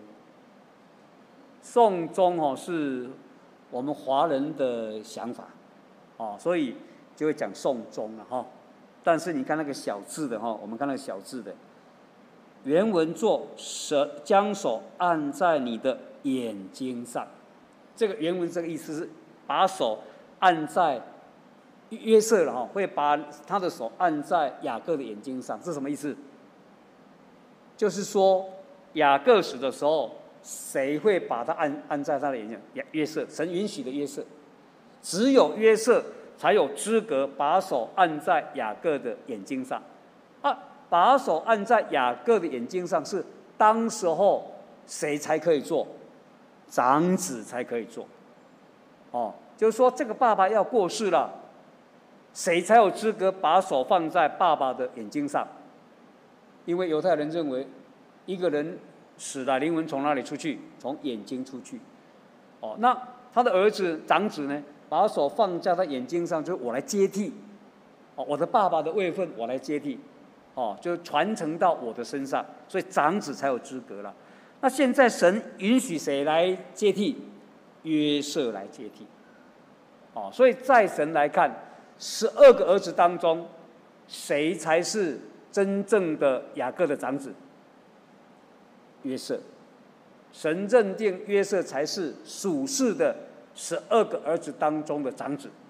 送终是我们华人的想法所以就会讲送终了但是你看那个小字的我们看那个小字的原文作将手按在你的眼睛上。这个原文这个意思是把手按在约瑟了会把他的手按在雅各的眼睛上，这什么意思？就是说雅各死的时候，谁会把他按在他的眼睛？约瑟，神允许的约瑟，只有约瑟才有资格把手按在雅各的眼睛上。把手按在雅各的眼睛上是当时候谁才可以做？长子才可以做。就是说这个爸爸要过世了，谁才有资格把手放在爸爸的眼睛上？因为犹太人认为，一个人死了，灵魂从哪里出去？从眼睛出去。那他的儿子长子呢，把手放在他眼睛上，就是我来接替。我的爸爸的位分我来接替。就传承到我的身上，所以长子才有资格了。那现在神允许谁来接替？约瑟来接替。所以在神来看，12个儿子当中，谁才是真正的雅各的长子？约瑟。神认定约瑟才是属世的12个儿子当中的长子。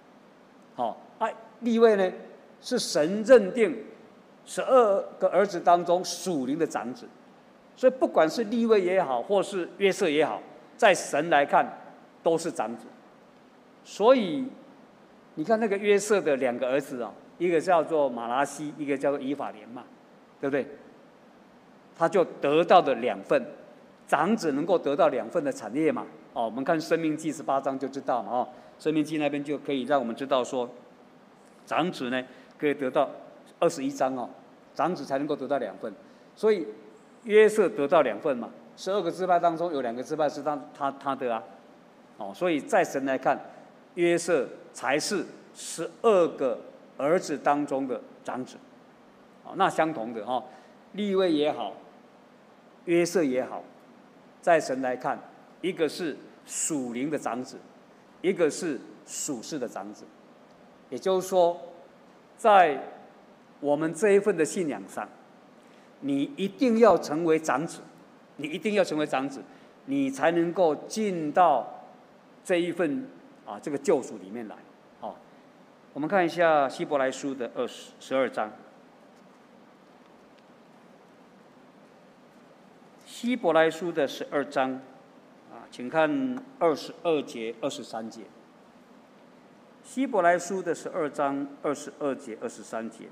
利未呢，是神认定12个儿子当中属灵的长子。所以不管是利未也好，或是约瑟也好，在神来看都是长子。所以你看那个约瑟的2个儿子一个叫做马拉西，一个叫做以法莲嘛，对不对？他就得到的2份，长子能够得到2份的产业嘛。 我们看《申命记》18章就知道嘛，《申命记》那边就可以让我们知道说，长子呢可以得到21章长子才能够得到2份，所以约瑟得到2份嘛，12个支派当中有2个支派是他的所以在神来看，约瑟才是12个儿子当中的长子，那相同的利未也好，约瑟也好，在神来看，一个是属灵的长子，一个是属世的长子，也就是说，在我们这一份的信仰上，你一定要成为长子，你一定要成为长子，你才能够进到这一份这个救赎里面来。我们看一下希伯来书的12章，希伯来书的12章请看22节、23节。希伯来书的12章22节、23节。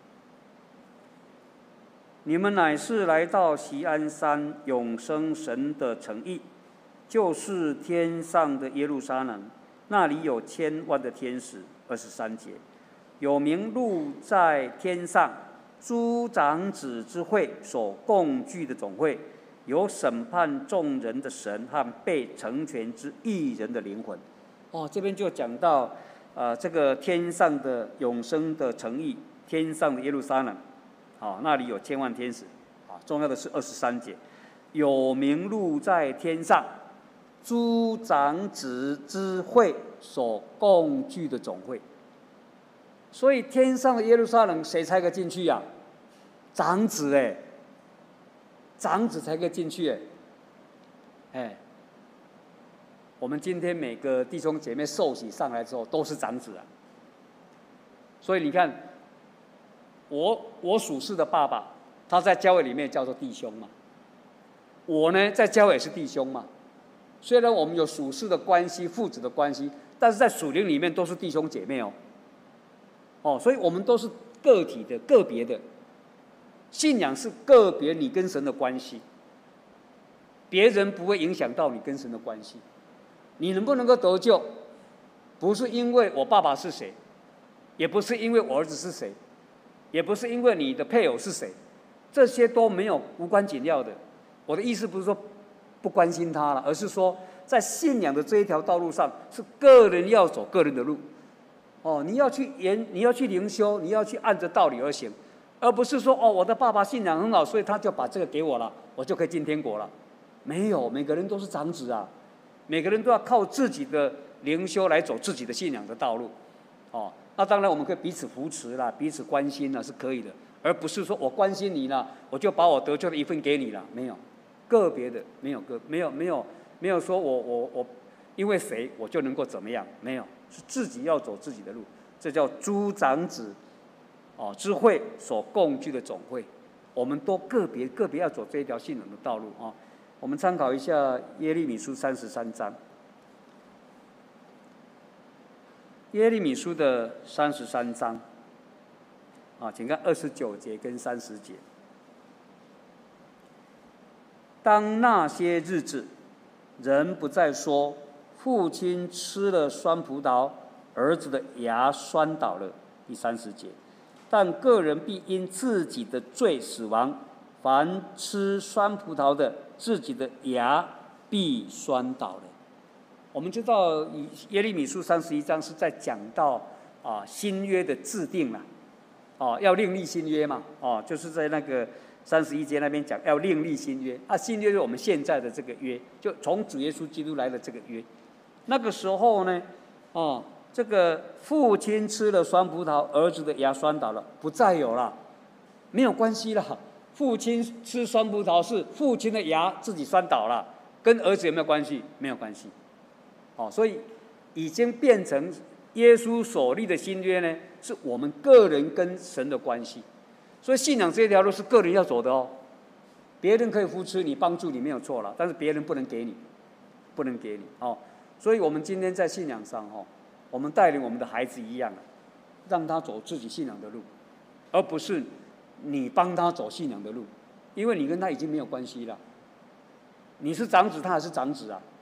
你们乃是来到锡安山永生神的城邑，就是天上的耶路撒冷，那里有1000万的天使。23节，有名录在天上，诸长子之会所共聚的总会，有审判众人的神和被成全之义人的灵魂。这边就讲到这个天上的永生的城邑，天上的耶路撒冷，那里有1000万天使。重要的是23节，有名录在天上，诸长子之会所共聚的总会。所以天上的耶路撒冷谁才可以进去呀？长子长子才可以进去我们今天每个弟兄姐妹受洗上来之后都是长子所以你看，我属世的爸爸，他在教会里面叫做弟兄嘛，我呢在教会也是弟兄嘛。虽然我们有属世的关系、父子的关系，但是在属灵里面都是弟兄姐妹所以我们都是个体的、个别的。信仰是个别你跟神的关系，别人不会影响到你跟神的关系。你能不能够得救，不是因为我爸爸是谁，也不是因为我儿子是谁，也不是因为你的配偶是谁，这些都没有无关紧要的。我的意思不是说不关心他了，而是说在信仰的这一条道路上，是个人要走个人的路。你要去灵修，你要去按着道理而行，而不是说我的爸爸信仰很好，所以他就把这个给我了，我就可以进天国了。没有，每个人都是长子每个人都要靠自己的灵修来走自己的信仰的道路。那当然我们可以彼此扶持啦，彼此关心啦，是可以的，而不是说我关心你了，我就把我得救的一份给你了。没有，个别的没有说我因为谁我就能够怎么样，没有，是自己要走自己的路。这叫诸长子之会所共聚的总会，我们都个别要走这一条信仰的道路我们参考一下耶利米书33章，耶利米书的33章请看29节跟30节。当那些日子，人不再说父亲吃了酸葡萄，儿子的牙酸倒了。第30节，但个人必因自己的罪死亡，凡吃酸葡萄的，自己的牙必酸倒了。我们知道耶利米书31章是在讲到新约的制定要另立新约嘛就是在那个31节那边讲要另立新约新约是我们现在的这个约，就从主耶稣基督来的这个约。那个时候呢这个父亲吃了酸葡萄，儿子的牙酸倒了，不再有了，没有关系了。父亲吃酸葡萄是父亲的牙自己酸倒了，跟儿子有没有关系？没有关系所以已经变成耶稣所立的新约呢，是我们个人跟神的关系。所以信仰这条路是个人要走的别人可以扶持你、帮助你没有错了，但是别人不能给你，不能给你所以我们今天在信仰上我们带领我们的孩子一样让他走自己信仰的路，而不是你帮他走信仰的路，因为你跟他已经没有关系了。你是长子，他还是长子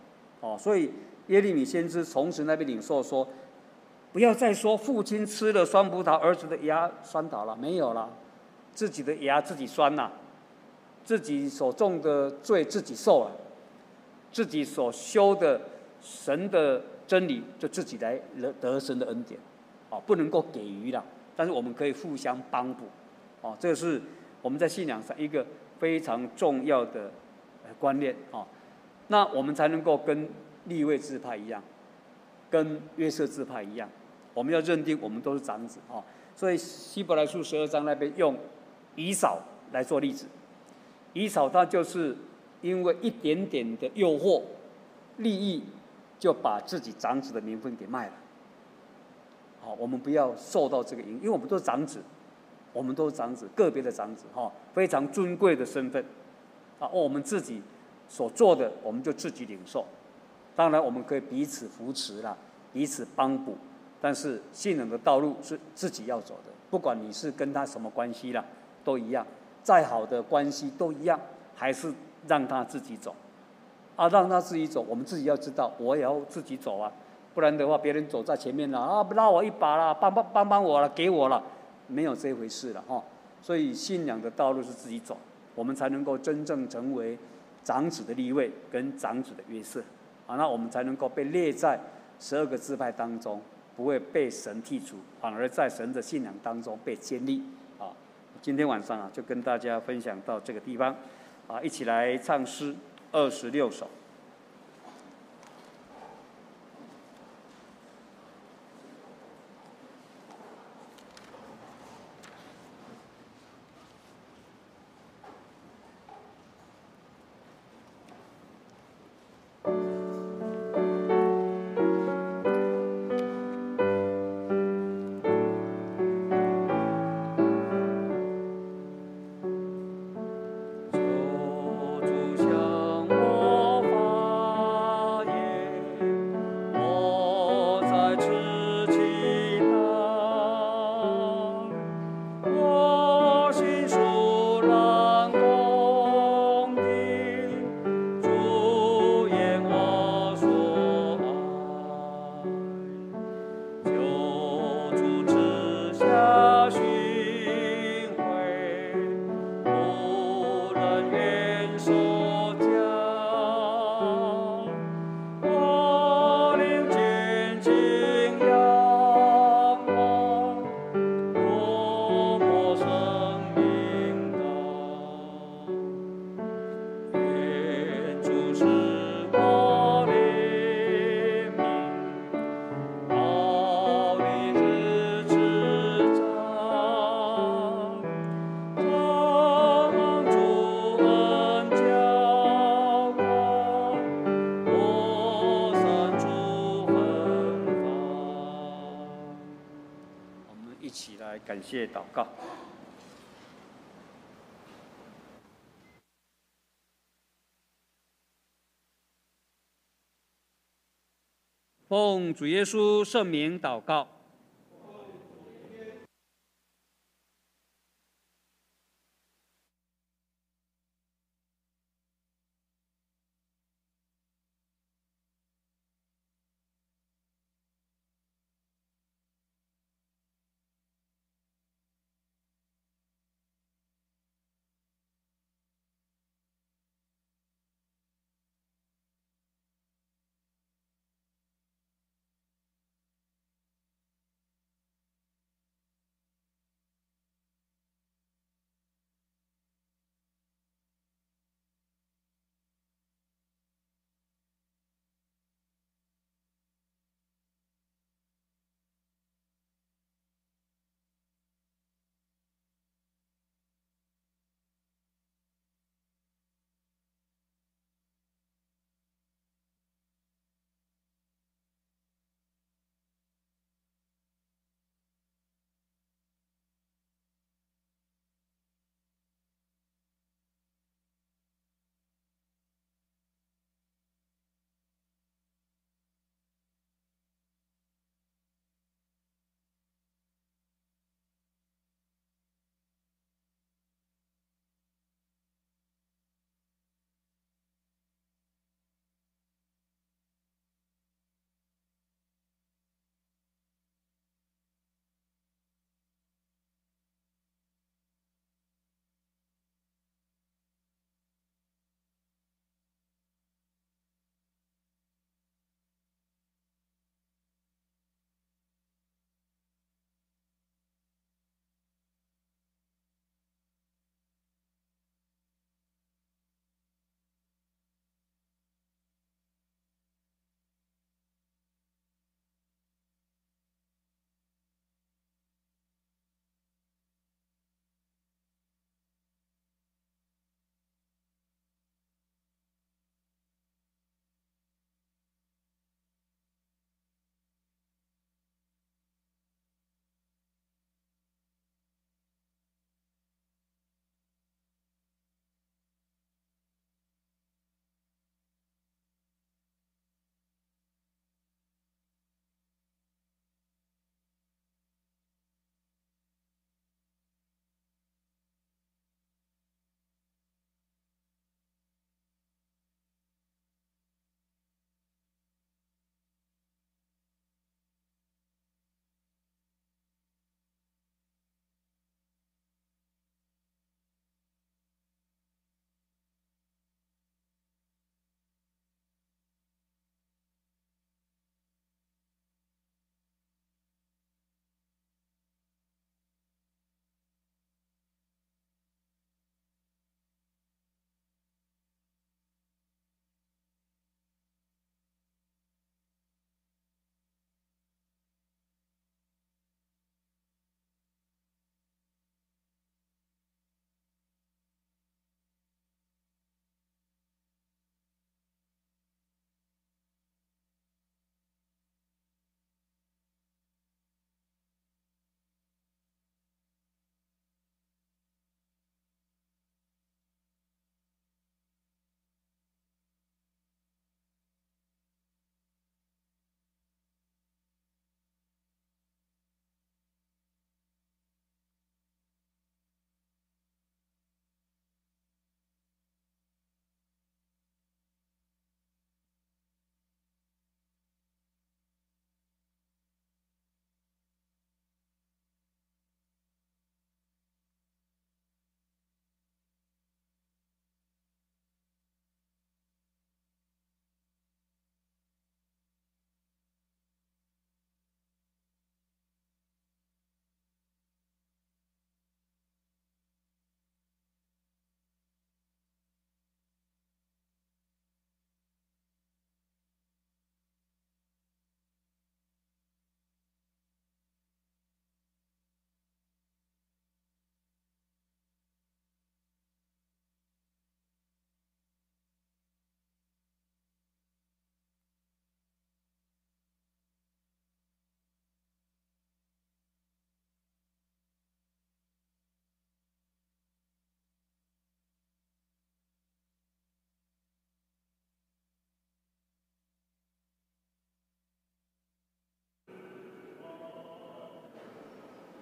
所以耶利米先知从神那边领受说，不要再说父亲吃了酸葡萄，儿子的牙酸倒了，没有了，自己的牙自己酸了，自己所种的罪自己受了，自己所修的神的真理就自己来得神的恩典，不能够给予了，但是我们可以互相帮补，这个是我们在信仰上一个非常重要的观念，那我们才能够跟利未支派一样，跟约瑟支派一样，我们要认定我们都是长子，所以希伯来书12章那边用以扫来做例子，以扫他就是因为一点点的诱惑、利益，就把自己长子的名分给卖了。我们不要受到这个因为我们都是长子，我们都是长子，个别的长子，非常尊贵的身份，我们自己所做的，我们就自己领受。当然，我们可以彼此扶持啦，彼此帮补，但是信仰的道路是自己要走的，不管你是跟他什么关系啦，都一样，再好的关系都一样，还是让他自己走，让他自己走，我们自己要知道，我也要自己走啊，不然的话，别人走在前面了，拉我一把啦，帮我了，给我了，没有这回事了所以信仰的道路是自己走，我们才能够真正成为长子的利未跟长子的约瑟，那我们才能够被列在12个支派当中，不会被神剔除，反而在神的信仰当中被建立。今天晚上就跟大家分享到这个地方，一起来唱诗26首。感谢祷告。奉主耶稣圣名祷告。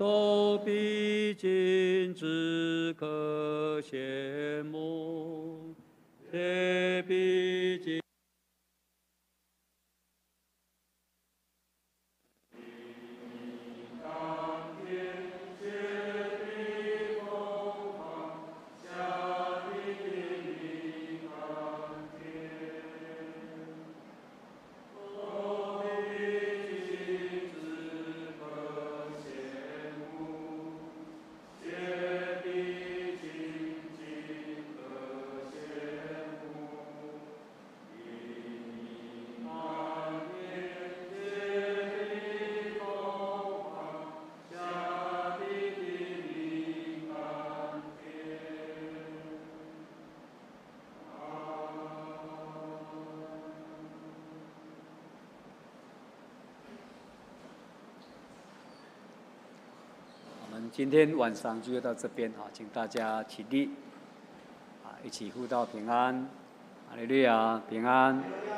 都必尽之可羡慕，也必尽。今天晚上就到这边哈，请大家起立，一起互道平安，哈利路亚，平安。